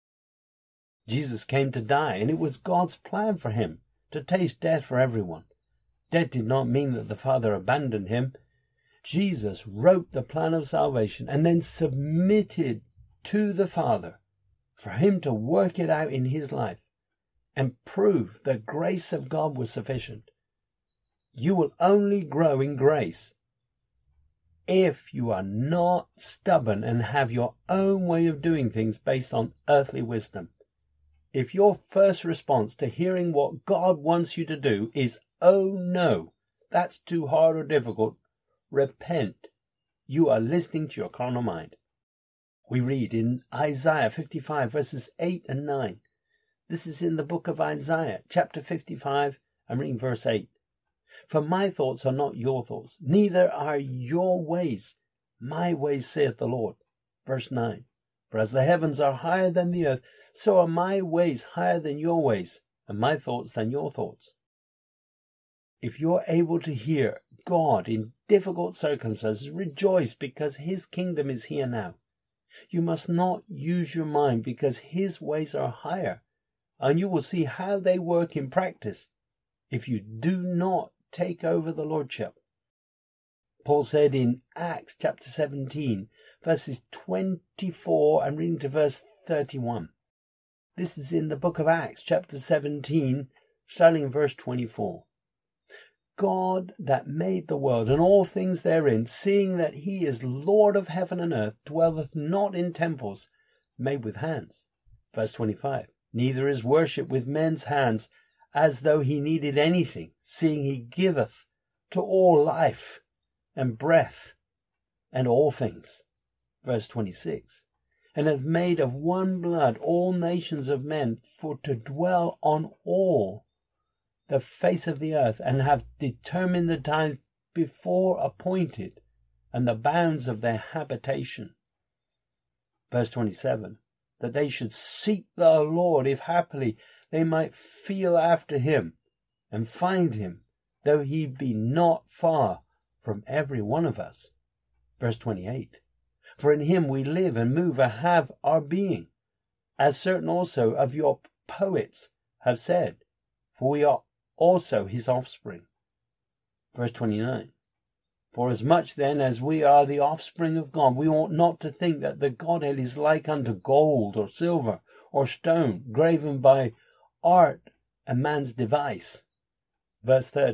Jesus came to die, and it was God's plan for him to taste death for everyone. Death did not mean that the Father abandoned him. Jesus wrote the plan of salvation and then submitted to the Father for him to work it out in his life and prove the grace of God was sufficient. You will only grow in grace if you are not stubborn and have your own way of doing things based on earthly wisdom. If your first response to hearing what God wants you to do is, oh no, that's too hard or difficult, repent. You are listening to your carnal mind. We read in Isaiah fifty-five, verses eight and nine. This is in the book of Isaiah, chapter fifty-five, I'm reading verse eight. For my thoughts are not your thoughts, neither are your ways my ways, saith the Lord. Verse nine. For as the heavens are higher than the earth, so are my ways higher than your ways, and my thoughts than your thoughts. If you're able to hear God in difficult circumstances, rejoice because his kingdom is here now. You must not use your mind because his ways are higher, and you will see how they work in practice if you do not take over the lordship. Paul said in Acts chapter seventeen, verses twenty-four, and reading to verse thirty-one. This is in the book of Acts chapter seventeen, starting in verse twenty-four. God that made the world and all things therein, seeing that he is Lord of heaven and earth, dwelleth not in temples made with hands. Verse twenty-five. Neither is worship with men's hands, as though he needed anything, seeing he giveth to all life and breath and all things. Verse twenty-six. And hath made of one blood all nations of men, for to dwell on all the face of the earth, and have determined the times before appointed, and the bounds of their habitation. Verse twenty-seven. That they should seek the Lord, if haply they might feel after him, and find him, though he be not far from every one of us. Verse twenty-eight. For in him we live and move and have our being, as certain also of your poets have said, for we are also his offspring. Verse twenty-nine. For as much then as we are the offspring of God, we ought not to think that the Godhead is like unto gold or silver or stone, graven by art and man's device. Verse thirty.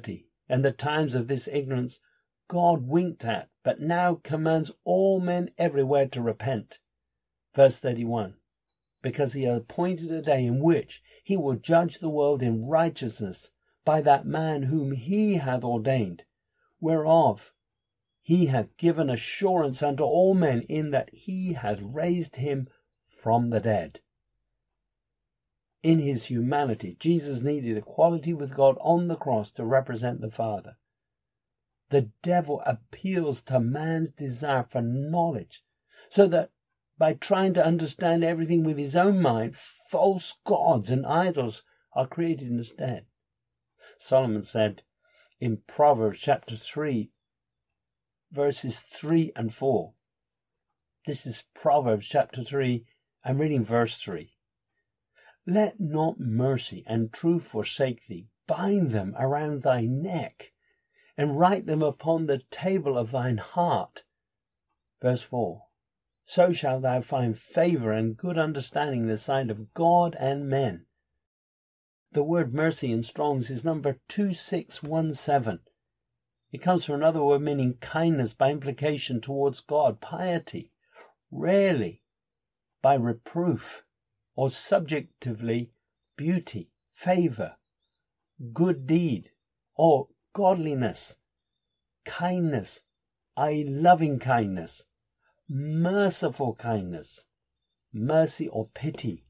and the times of this ignorance God winked at, but now commands all men everywhere to repent. Verse thirty-one, because he appointed a day in which he will judge the world in righteousness by that man whom he hath ordained, whereof he hath given assurance unto all men, in that he hath raised him from the dead. In his humanity, Jesus needed equality with God on the cross to represent the Father. The devil appeals to man's desire for knowledge, so that by trying to understand everything with his own mind, false gods and idols are created instead. Solomon said in Proverbs chapter three, verses three and four. This is Proverbs chapter three. I'm reading verse three. Let not mercy and truth forsake thee. Bind them around thy neck, and write them upon the table of thine heart. Verse four. So shalt thou find favour and good understanding in the sight of God and men. The word mercy in Strong's is number two six one seven. It comes from another word meaning kindness by implication towards God, piety, rarely by reproof, or subjectively beauty, favour, good deed, or godliness, kindness, that is loving kindness, merciful kindness, mercy or pity.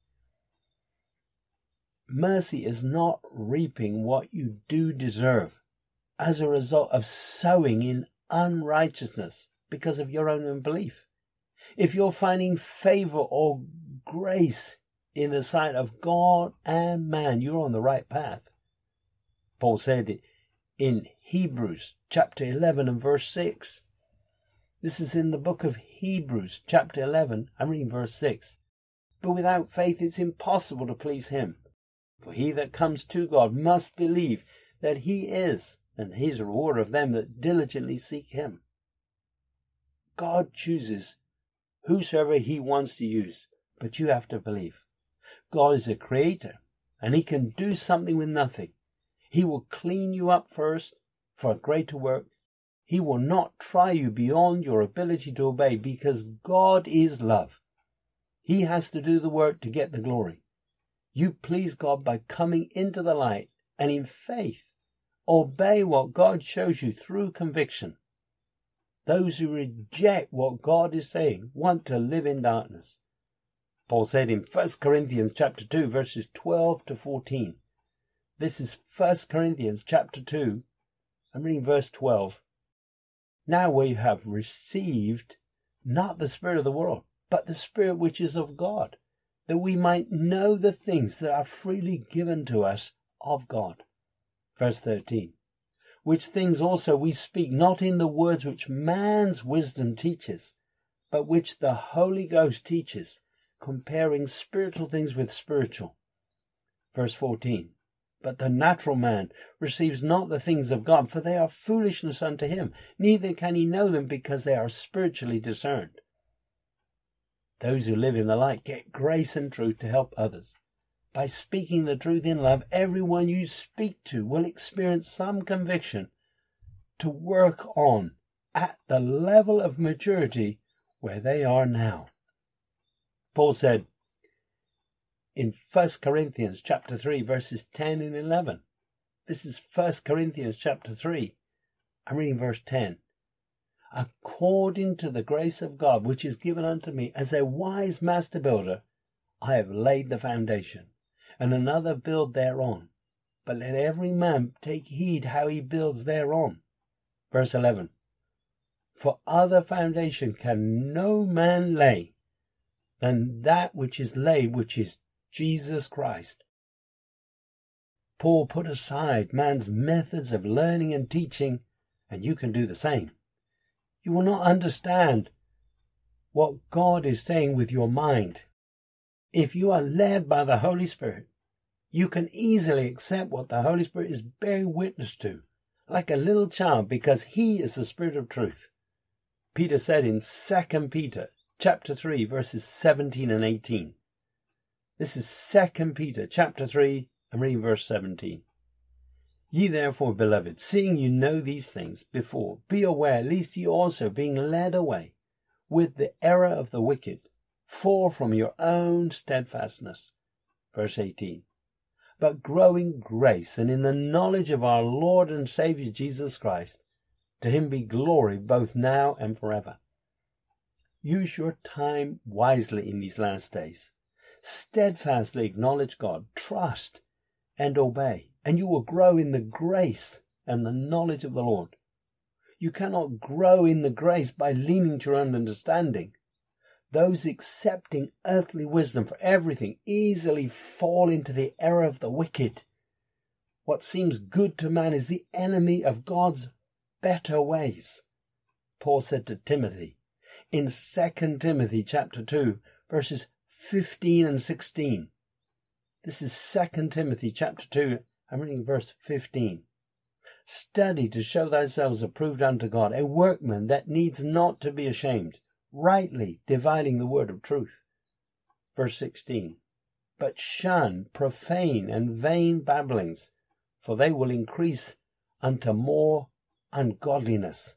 Mercy is not reaping what you do deserve as a result of sowing in unrighteousness because of your own unbelief. If you're finding favour or grace in the sight of God and man, you're on the right path. Paul said it in Hebrews chapter eleven and verse six. This is in the book of Hebrews chapter eleven. I'm reading verse six. But without faith it's impossible to please him. For he that comes to God must believe that he is, and he is a rewarder of them that diligently seek him. God chooses whosoever he wants to use, but you have to believe. God is a creator, and he can do something with nothing. He will clean you up first for a greater work. He will not try you beyond your ability to obey, because God is love. He has to do the work to get the glory. You please God by coming into the light and in faith obey what God shows you through conviction. Those who reject what God is saying want to live in darkness. Paul said in First Corinthians chapter two, verses twelve to fourteen. This is First Corinthians chapter two. I'm reading verse twelve. Now we have received not the spirit of the world, but the Spirit which is of God, that we might know the things that are freely given to us of God. Verse thirteen. Which things also we speak, not in the words which man's wisdom teaches, but which the Holy Ghost teaches, comparing spiritual things with spiritual. Verse fourteen. But the natural man receives not the things of God, for they are foolishness unto him, neither can he know them, because they are spiritually discerned. Those who live in the light get grace and truth to help others. By speaking the truth in love, everyone you speak to will experience some conviction to work on at the level of maturity where they are now. Paul said in First Corinthians chapter three, verses ten and eleven. This is First Corinthians chapter three. I'm reading verse ten. According to the grace of God which is given unto me, as a wise master builder, I have laid the foundation, and another build thereon. But let every man take heed how he builds thereon. Verse eleven. For other foundation can no man lay than that which is laid, which is Jesus Christ. Paul put aside man's methods of learning and teaching, and you can do the same. You will not understand what God is saying with your mind. If you are led by the Holy Spirit, you can easily accept what the Holy Spirit is bearing witness to, like a little child, because he is the Spirit of truth. Peter said in Second Peter chapter three, verses seventeen and eighteen. This is Second Peter chapter three, I'm reading verse seventeen. Ye therefore, beloved, seeing you know these things before, be aware, lest ye also, being led away with the error of the wicked, fall from your own steadfastness. Verse eighteen. But grow in grace and in the knowledge of our Lord and Saviour Jesus Christ. To him be glory both now and forever. Use your time wisely in these last days. Steadfastly acknowledge God, trust and obey, and you will grow in the grace and the knowledge of the Lord. You cannot grow in the grace by leaning to your own understanding. Those accepting earthly wisdom for everything easily fall into the error of the wicked. What seems good to man is the enemy of God's better ways. Paul said to Timothy in Second Timothy chapter two, verses fifteen and sixteen. This is Second Timothy chapter two, I'm reading verse fifteen. Study to show thyself approved unto God, a workman that needs not to be ashamed, rightly dividing the word of truth. Verse sixteen. But shun profane and vain babblings, for they will increase unto more ungodliness.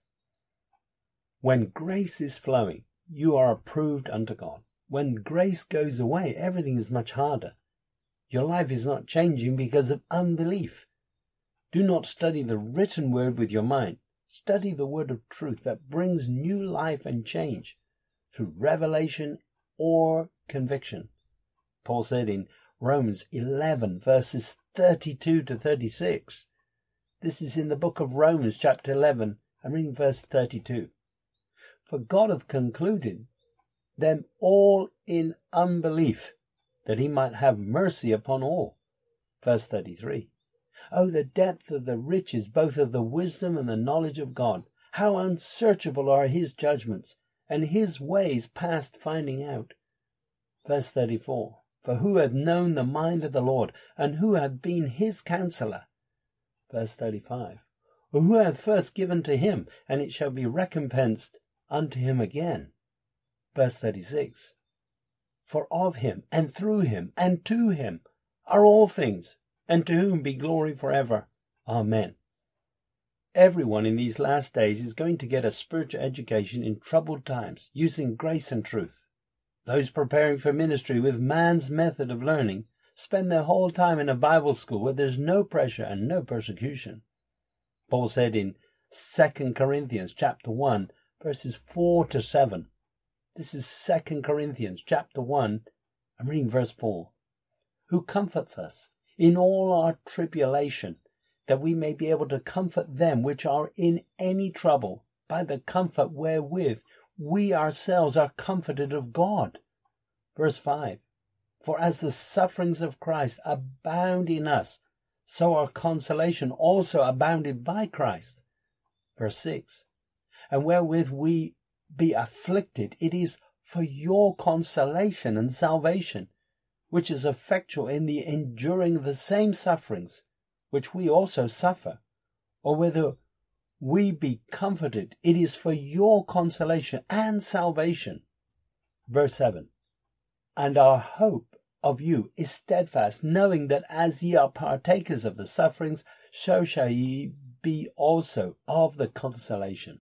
When grace is flowing, you are approved unto God. When grace goes away, everything is much harder. Your life is not changing because of unbelief. Do not study the written word with your mind. Study the word of truth that brings new life and change through revelation or conviction. Paul said in Romans eleven, verses thirty-two to thirty-six. This is in the book of Romans, chapter eleven. I'm reading verse thirty-two. For God hath concluded them all in unbelief, that he might have mercy upon all. Verse thirty-three. Oh, the depth of the riches, both of the wisdom and the knowledge of God! How unsearchable are his judgments, and his ways past finding out. Verse thirty-four. For who hath known the mind of the Lord, and who hath been his counsellor? Verse thirty-five. Who hath first given to him, and it shall be recompensed unto him again. Verse thirty-six. For of him, and through him, and to him are all things, and to whom be glory forever. Amen. Everyone in these last days is going to get a spiritual education in troubled times, using grace and truth. Those preparing for ministry with man's method of learning spend their whole time in a Bible school where there's no pressure and no persecution. Paul said in Second Corinthians chapter one, verses four to seven. This is Second Corinthians chapter one, I'm reading verse four. Who comforts us in all our tribulation, that we may be able to comfort them which are in any trouble, by the comfort wherewith we ourselves are comforted of God. Verse five. For as the sufferings of Christ abound in us, so our consolation also abounded by Christ. Verse six. And wherewith we be afflicted, it is for your consolation and salvation, which is effectual in the enduring of the same sufferings, which we also suffer. Or whether we be comforted, it is for your consolation and salvation. Verse seven. And our hope of you is steadfast, knowing that as ye are partakers of the sufferings, so shall ye be also of the consolation.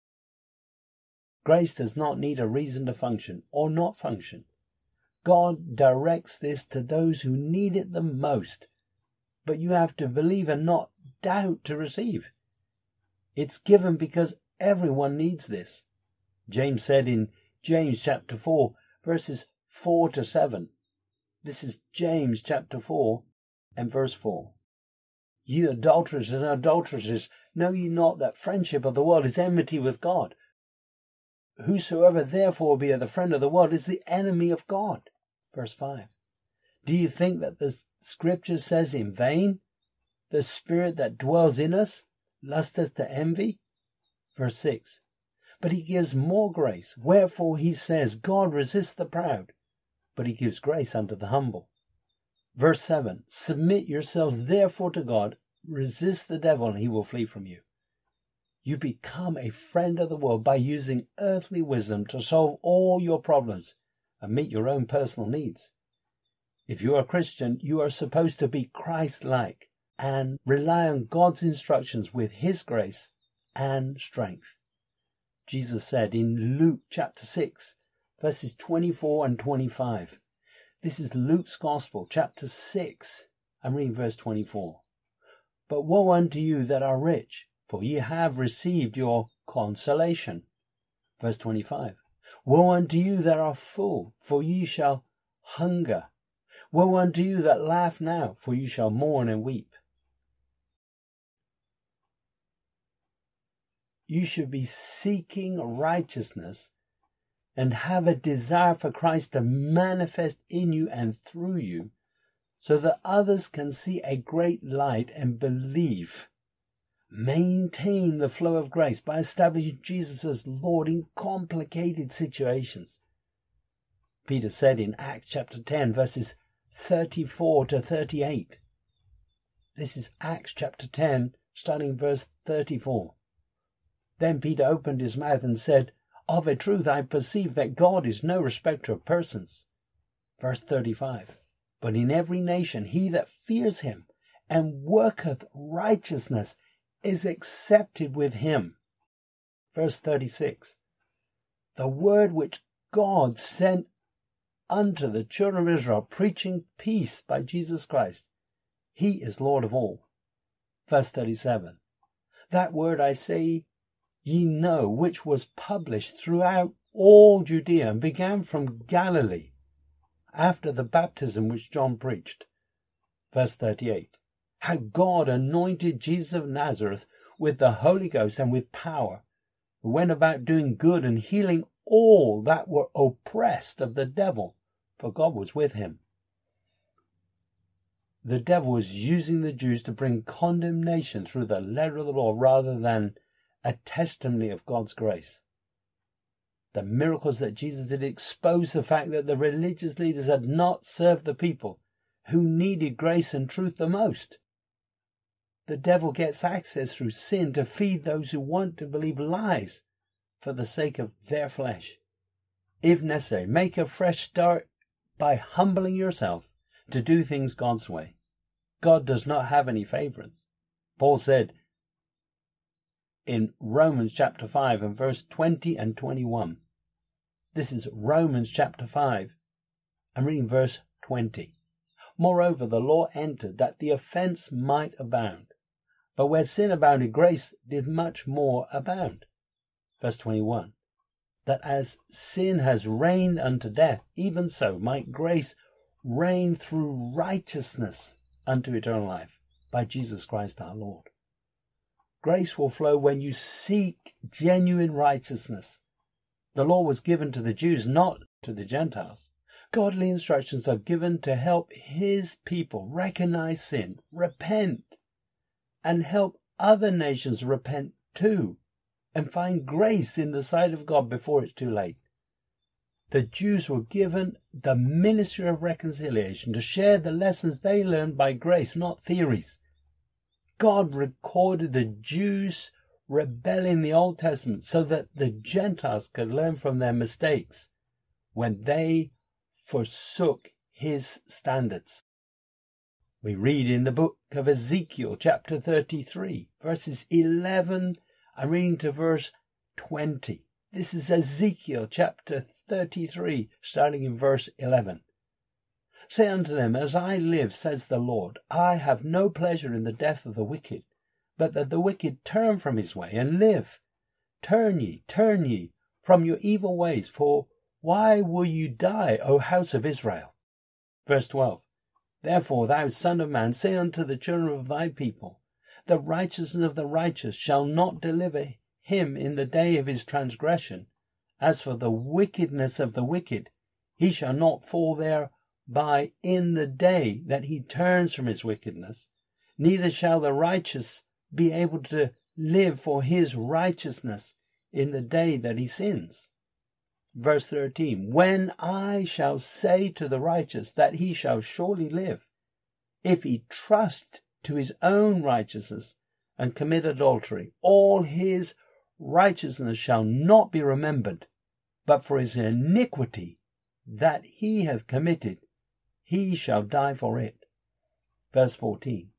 Grace does not need a reason to function or not function. God directs this to those who need it the most, but you have to believe and not doubt to receive. It's given because everyone needs this. James said in James chapter four, verses four to seven. This is James chapter four and verse four. Ye adulterers and adulteresses, know ye not that friendship of the world is enmity with God? Whosoever therefore be the friend of the world is the enemy of God. Verse five. Do you think that the scripture says in vain, the spirit that dwells in us lusteth to envy? Verse six. But he gives more grace, wherefore he says, God resists the proud, but he gives grace unto the humble. Verse seven. Submit yourselves therefore to God, resist the devil, and he will flee from you. You become a friend of the world by using earthly wisdom to solve all your problems and meet your own personal needs. If you are a Christian, you are supposed to be Christ-like, and rely on God's instructions with his grace and strength. Jesus said in Luke chapter six, verses twenty-four and twenty-five. This is Luke's Gospel, chapter six. I'm reading verse twenty-four. But woe unto you that are rich, for ye have received your consolation. Verse twenty-five. Woe unto you that are full, for ye shall hunger. Woe unto you that laugh now, for you shall mourn and weep. You should be seeking righteousness and have a desire for Christ to manifest in you and through you, so that others can see a great light and believe. Maintain the flow of grace by establishing Jesus as Lord in complicated situations. Peter said in Acts chapter ten, verses thirty-four to thirty-eight. This is Acts chapter ten, starting verse thirty-four. Then Peter opened his mouth and said, Of a truth I perceive that God is no respecter of persons. Verse thirty-five. But in every nation he that fears him and worketh righteousness is accepted with him. Verse thirty-six. The word which God sent unto the children of Israel, preaching peace by Jesus Christ, he is Lord of all. Verse thirty-seven. That word I say ye know, which was published throughout all Judea, and began from Galilee, after the baptism which John preached. Verse thirty-eight. How God anointed Jesus of Nazareth with the Holy Ghost and with power, who went about doing good and healing all that were oppressed of the devil, for God was with him. The devil was using the Jews to bring condemnation through the letter of the law rather than a testimony of God's grace. The miracles that Jesus did exposed the fact that the religious leaders had not served the people who needed grace and truth the most. The devil gets access through sin to feed those who want to believe lies for the sake of their flesh. If necessary, make a fresh start by humbling yourself to do things God's way. God does not have any favorites. Paul said in Romans chapter five and verse twenty and twenty-one. This is Romans chapter five. I'm reading verse twenty. Moreover, the law entered that the offense might abound. But where sin abounded, grace did much more abound. Verse twenty-one. That as sin has reigned unto death, even so might grace reign through righteousness unto eternal life, by Jesus Christ our Lord. Grace will flow when you seek genuine righteousness. The law was given to the Jews, not to the Gentiles. Godly instructions are given to help his people recognize sin, repent, and help other nations repent too, and find grace in the sight of God before it's too late. The Jews were given the ministry of reconciliation to share the lessons they learned by grace, not theories. God recorded the Jews' rebelling in the Old Testament so that the Gentiles could learn from their mistakes when they forsook his standards. We read in the book of Ezekiel, chapter thirty-three, verses eleven, I'm reading to verse twenty. This is Ezekiel, chapter thirty-three, starting in verse eleven. Say unto them, As I live, says the Lord, I have no pleasure in the death of the wicked, but that the wicked turn from his way and live. Turn ye, turn ye from your evil ways, for why will you die, O house of Israel? Verse twelve. Therefore, thou son of man, say unto the children of thy people, The righteousness of the righteous shall not deliver him in the day of his transgression. As for the wickedness of the wicked, he shall not fall thereby in the day that he turns from his wickedness, neither shall the righteous be able to live for his righteousness in the day that he sins. Verse thirteen, When I shall say to the righteous that he shall surely live, if he trust to his own righteousness and commit adultery, all his righteousness shall not be remembered, but for his iniquity that he hath committed, he shall die for it. Verse fourteen,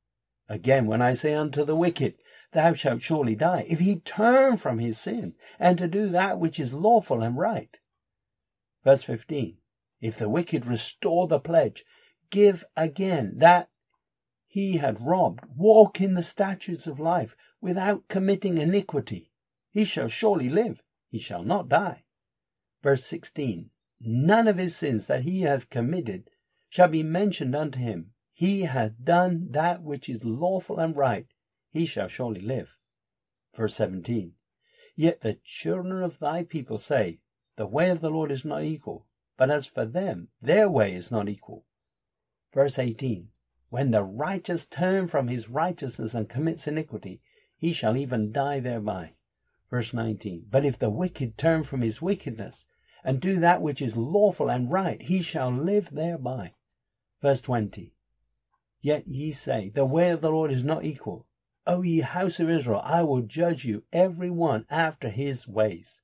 Again, when I say unto the wicked, thou shalt surely die, if he turn from his sin, and to do that which is lawful and right. Verse fifteen, if the wicked restore the pledge, give again that he had robbed, walk in the statutes of life, without committing iniquity, he shall surely live, he shall not die. Verse sixteen, none of his sins that he hath committed shall be mentioned unto him. He hath done that which is lawful and right, he shall surely live. Verse seventeen, yet the children of thy people say, the way of the Lord is not equal, but as for them, their way is not equal. Verse eighteen, when the righteous turn from his righteousness and commits iniquity, he shall even die thereby. Verse nineteen, but if the wicked turn from his wickedness, and do that which is lawful and right, he shall live thereby. Verse twenty, yet ye say, the way of the Lord is not equal. O ye house of Israel, I will judge you every one after his ways.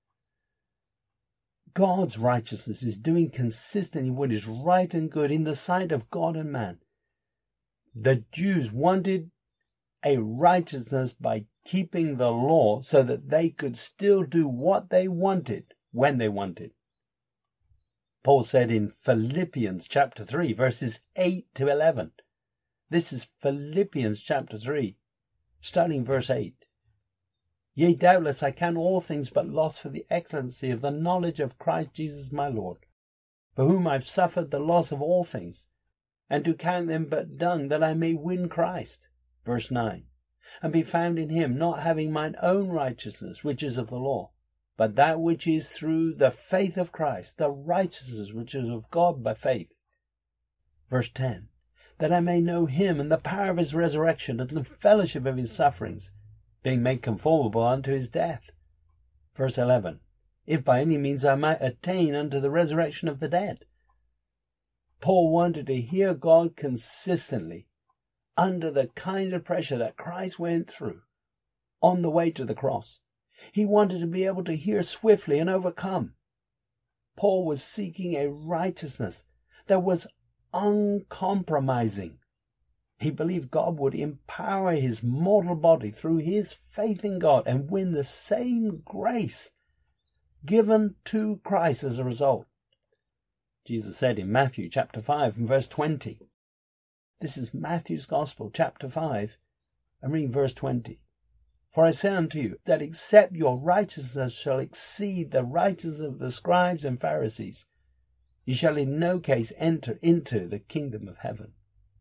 God's righteousness is doing consistently what is right and good in the sight of God and man. The Jews wanted a righteousness by keeping the law so that they could still do what they wanted when they wanted. Paul said in Philippians chapter three, verses eight to eleven. This is Philippians chapter three, starting verse eight. Yea, doubtless I count all things but loss for the excellency of the knowledge of Christ Jesus my Lord, for whom I've suffered the loss of all things, and to count them but dung, that I may win Christ. Verse nine. And be found in him, not having mine own righteousness, which is of the law, but that which is through the faith of Christ, the righteousness which is of God by faith. Verse ten. That I may know him and the power of his resurrection, and the fellowship of his sufferings, being made conformable unto his death. Verse eleven. If by any means I might attain unto the resurrection of the dead. Paul wanted to hear God consistently under the kind of pressure that Christ went through on the way to the cross. He wanted to be able to hear swiftly and overcome. Paul was seeking a righteousness that was uncompromising. He believed God would empower his mortal body through his faith in God and win the same grace given to Christ as a result. Jesus said in Matthew chapter five and verse twenty. This is Matthew's Gospel, chapter five, and reading verse twenty. For I say unto you, that except your righteousness shall exceed the righteousness of the scribes and Pharisees, you shall in no case enter into the kingdom of heaven.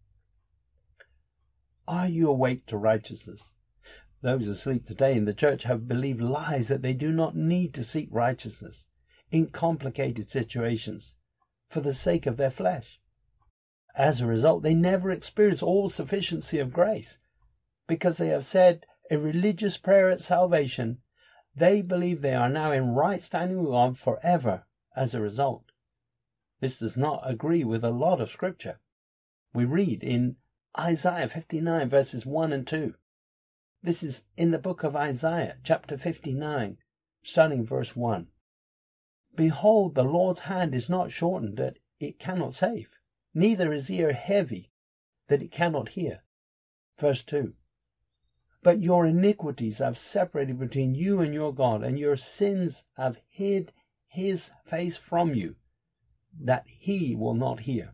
Are you awake to righteousness? Those asleep today in the church have believed lies that they do not need to seek righteousness in complicated situations for the sake of their flesh. As a result, they never experience all sufficiency of grace because they have said a religious prayer at salvation. They believe they are now in right standing with God forever as a result. This does not agree with a lot of scripture. We read in Isaiah fifty-nine verses one and two. This is in the book of Isaiah chapter fifty-nine, starting verse one. Behold, the Lord's hand is not shortened that it cannot save, neither his ear heavy that it cannot hear. Verse two. But your iniquities have separated between you and your God, and your sins have hid his face from you, that he will not hear.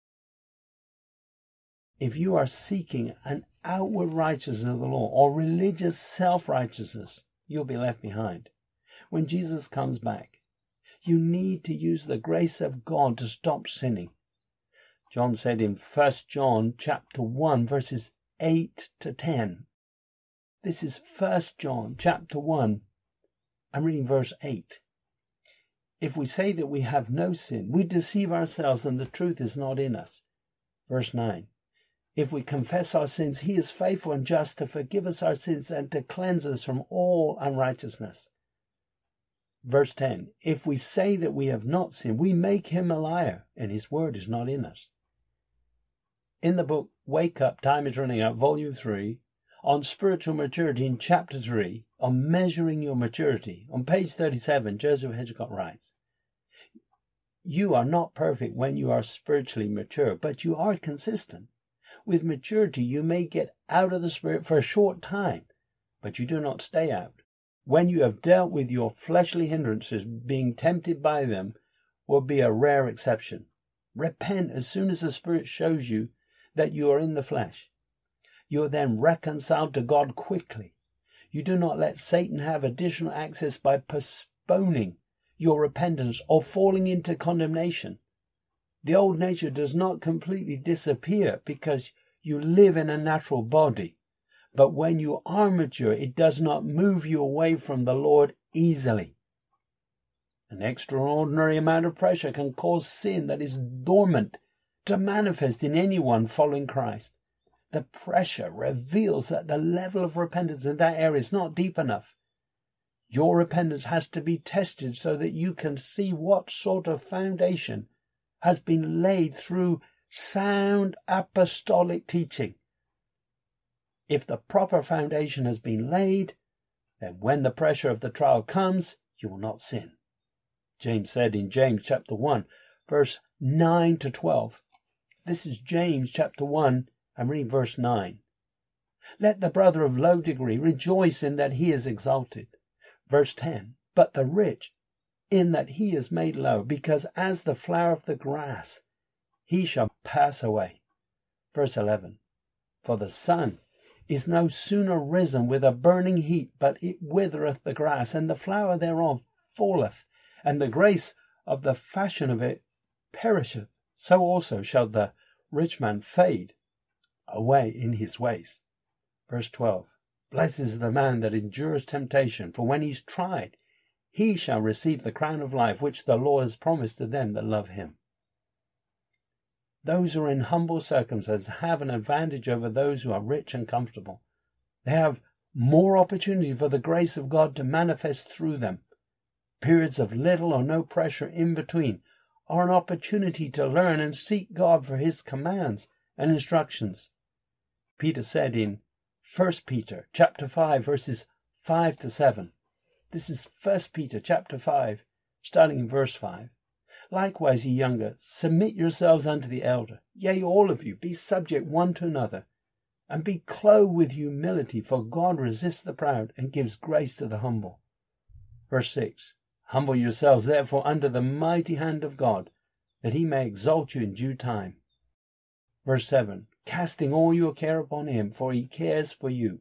If you are seeking an outward righteousness of the law or religious self-righteousness, you'll be left behind. When Jesus comes back, you need to use the grace of God to stop sinning. John said in First John chapter one, verses eight to ten. This is First John chapter one. I'm reading verse eight. If we say that we have no sin, we deceive ourselves and the truth is not in us. Verse nine. If we confess our sins, he is faithful and just to forgive us our sins and to cleanse us from all unrighteousness. Verse ten. If we say that we have not sinned, we make him a liar, and his word is not in us. In the book Wake Up, Time is Running Out, Volume three, on spiritual maturity in chapter three, on measuring your maturity, on page thirty-seven, Joseph Hedgecott writes, you are not perfect when you are spiritually mature, but you are consistent. With maturity, you may get out of the Spirit for a short time, but you do not stay out. When you have dealt with your fleshly hindrances, being tempted by them will be a rare exception. Repent as soon as the Spirit shows you that you are in the flesh. You are then reconciled to God quickly. You do not let Satan have additional access by postponing your repentance or falling into condemnation. The old nature does not completely disappear because you live in a natural body. But when you are mature, it does not move you away from the Lord easily. An extraordinary amount of pressure can cause sin that is dormant to manifest in anyone following Christ. The pressure reveals that the level of repentance in that area is not deep enough. Your repentance has to be tested so that you can see what sort of foundation has been laid through sound apostolic teaching. If the proper foundation has been laid, then when the pressure of the trial comes, you will not sin. James said in James chapter one, verse nine to twelve. This is James chapter one, and read verse nine. Let the brother of low degree rejoice in that he is exalted. Verse ten. But the rich in that he is made low, because as the flower of the grass, he shall pass away. Verse eleven. For the sun is no sooner risen with a burning heat, but it withereth the grass, and the flower thereof falleth, and the grace of the fashion of it perisheth. So also shall the rich man fade away in his ways. Verse twelve. Blessed is the man that endures temptation, for when he is tried, he shall receive the crown of life which the Lord has promised to them that love him. Those who are in humble circumstances have an advantage over those who are rich and comfortable. They have more opportunity for the grace of God to manifest through them. Periods of little or no pressure in between are an opportunity to learn and seek God for his commands and instructions. Peter said in First Peter chapter five, verses five to seven. This is First Peter chapter five, starting in verse five. Likewise, ye younger, submit yourselves unto the elder. Yea, all of you, be subject one to another, and be clothed with humility, for God resists the proud, and gives grace to the humble. Verse six. Humble yourselves, therefore, under the mighty hand of God, that he may exalt you in due time. Verse seven. Casting all your care upon him, for he cares for you.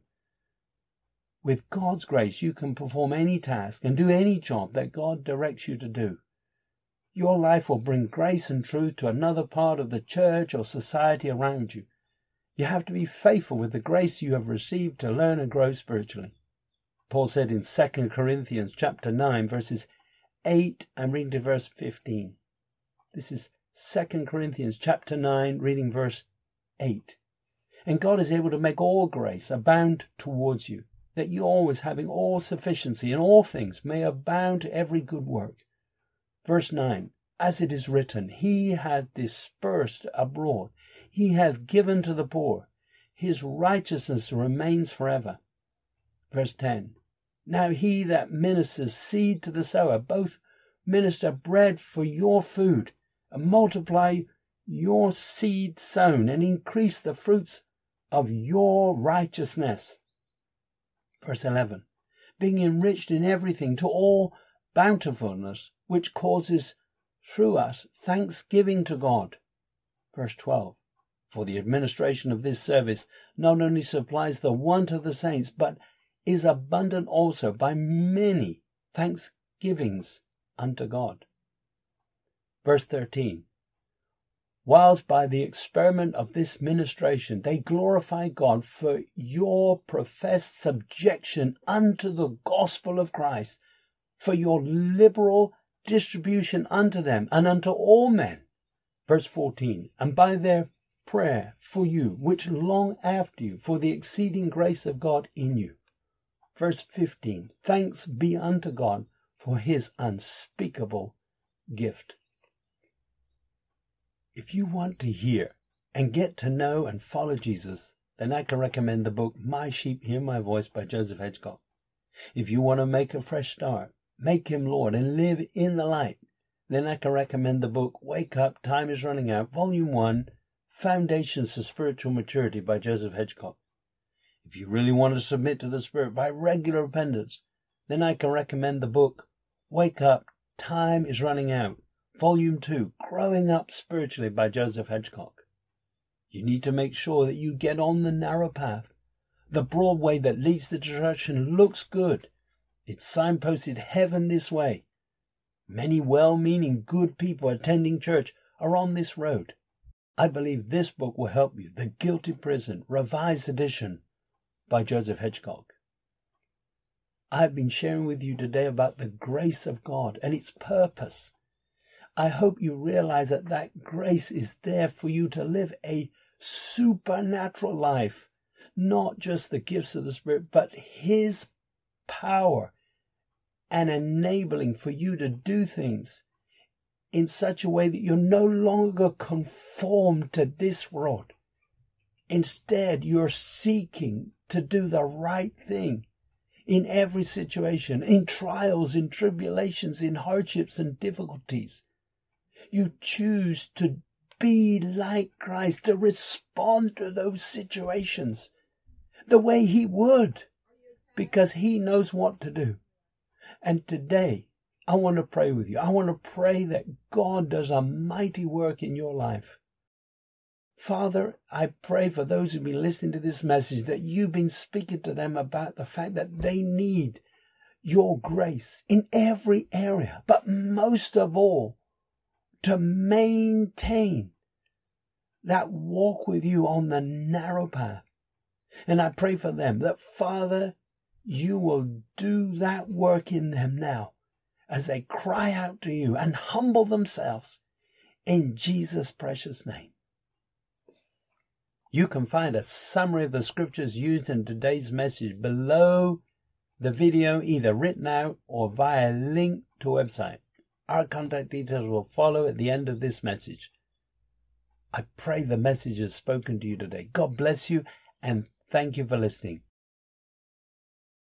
With God's grace, you can perform any task and do any job that God directs you to do. Your life will bring grace and truth to another part of the church or society around you. You have to be faithful with the grace you have received to learn and grow spiritually. Paul said in Second Corinthians chapter nine, verses eight, and reading to verse fifteen. This is Second Corinthians chapter nine, reading verse eight. And God is able to make all grace abound towards you, that you always, having all sufficiency in all things, may abound to every good work. Verse nine, as it is written, he hath dispersed abroad, he hath given to the poor, his righteousness remains forever. Verse ten, now he that ministers seed to the sower, both minister bread for your food, and multiply your seed sown, and increase the fruits of your righteousness. Verse eleven, being enriched in everything to all bountifulness, which causes through us thanksgiving to God. Verse twelve, for the administration of this service not only supplies the want of the saints, but is abundant also by many thanksgivings unto God. Verse thirteen, whilst by the experiment of this ministration they glorify God for your professed subjection unto the gospel of Christ, for your liberal distribution unto them and unto all men. Verse fourteen, and by their prayer for you, which long after you for the exceeding grace of God in you. Verse fifteen, thanks be unto God for his unspeakable gift. If you want to hear and get to know and follow Jesus, then I can recommend the book My Sheep Hear My Voice by Joseph Hedgecock. If you want to make a fresh start, make him Lord, and live in the light, then I can recommend the book Wake Up, Time is Running Out, Volume one, Foundations for Spiritual Maturity by Joseph Hedgecock. If you really want to submit to the Spirit by regular repentance, then I can recommend the book, Wake Up, Time is Running Out, Volume two, Growing Up Spiritually by Joseph Hedgecock. You need to make sure that you get on the narrow path. The broad way that leads to destruction looks good. It's signposted heaven this way. Many well-meaning good people attending church are on this road. I believe this book will help you. The Guilty Prison, Revised Edition by Joseph Hedgecock. I've been sharing with you today about the grace of God and its purpose. I hope you realize that that grace is there for you to live a supernatural life, not just the gifts of the Spirit, but His power and enabling for you to do things in such a way that you're no longer conformed to this world. Instead, you're seeking to do the right thing in every situation, in trials, in tribulations, in hardships and difficulties. You choose to be like Christ, to respond to those situations the way He would, because He knows what to do. And today, I want to pray with you. I want to pray that God does a mighty work in your life. Father, I pray for those who've been listening to this message that you've been speaking to them about the fact that they need your grace in every area, but most of all, to maintain that walk with you on the narrow path. And I pray for them that, Father, you will do that work in them now as they cry out to you and humble themselves in Jesus' precious name. You can find a summary of the scriptures used in today's message below the video, either written out or via link to a website. Our contact details will follow at the end of this message. I pray the message has spoken to you today. God bless you and thank you for listening.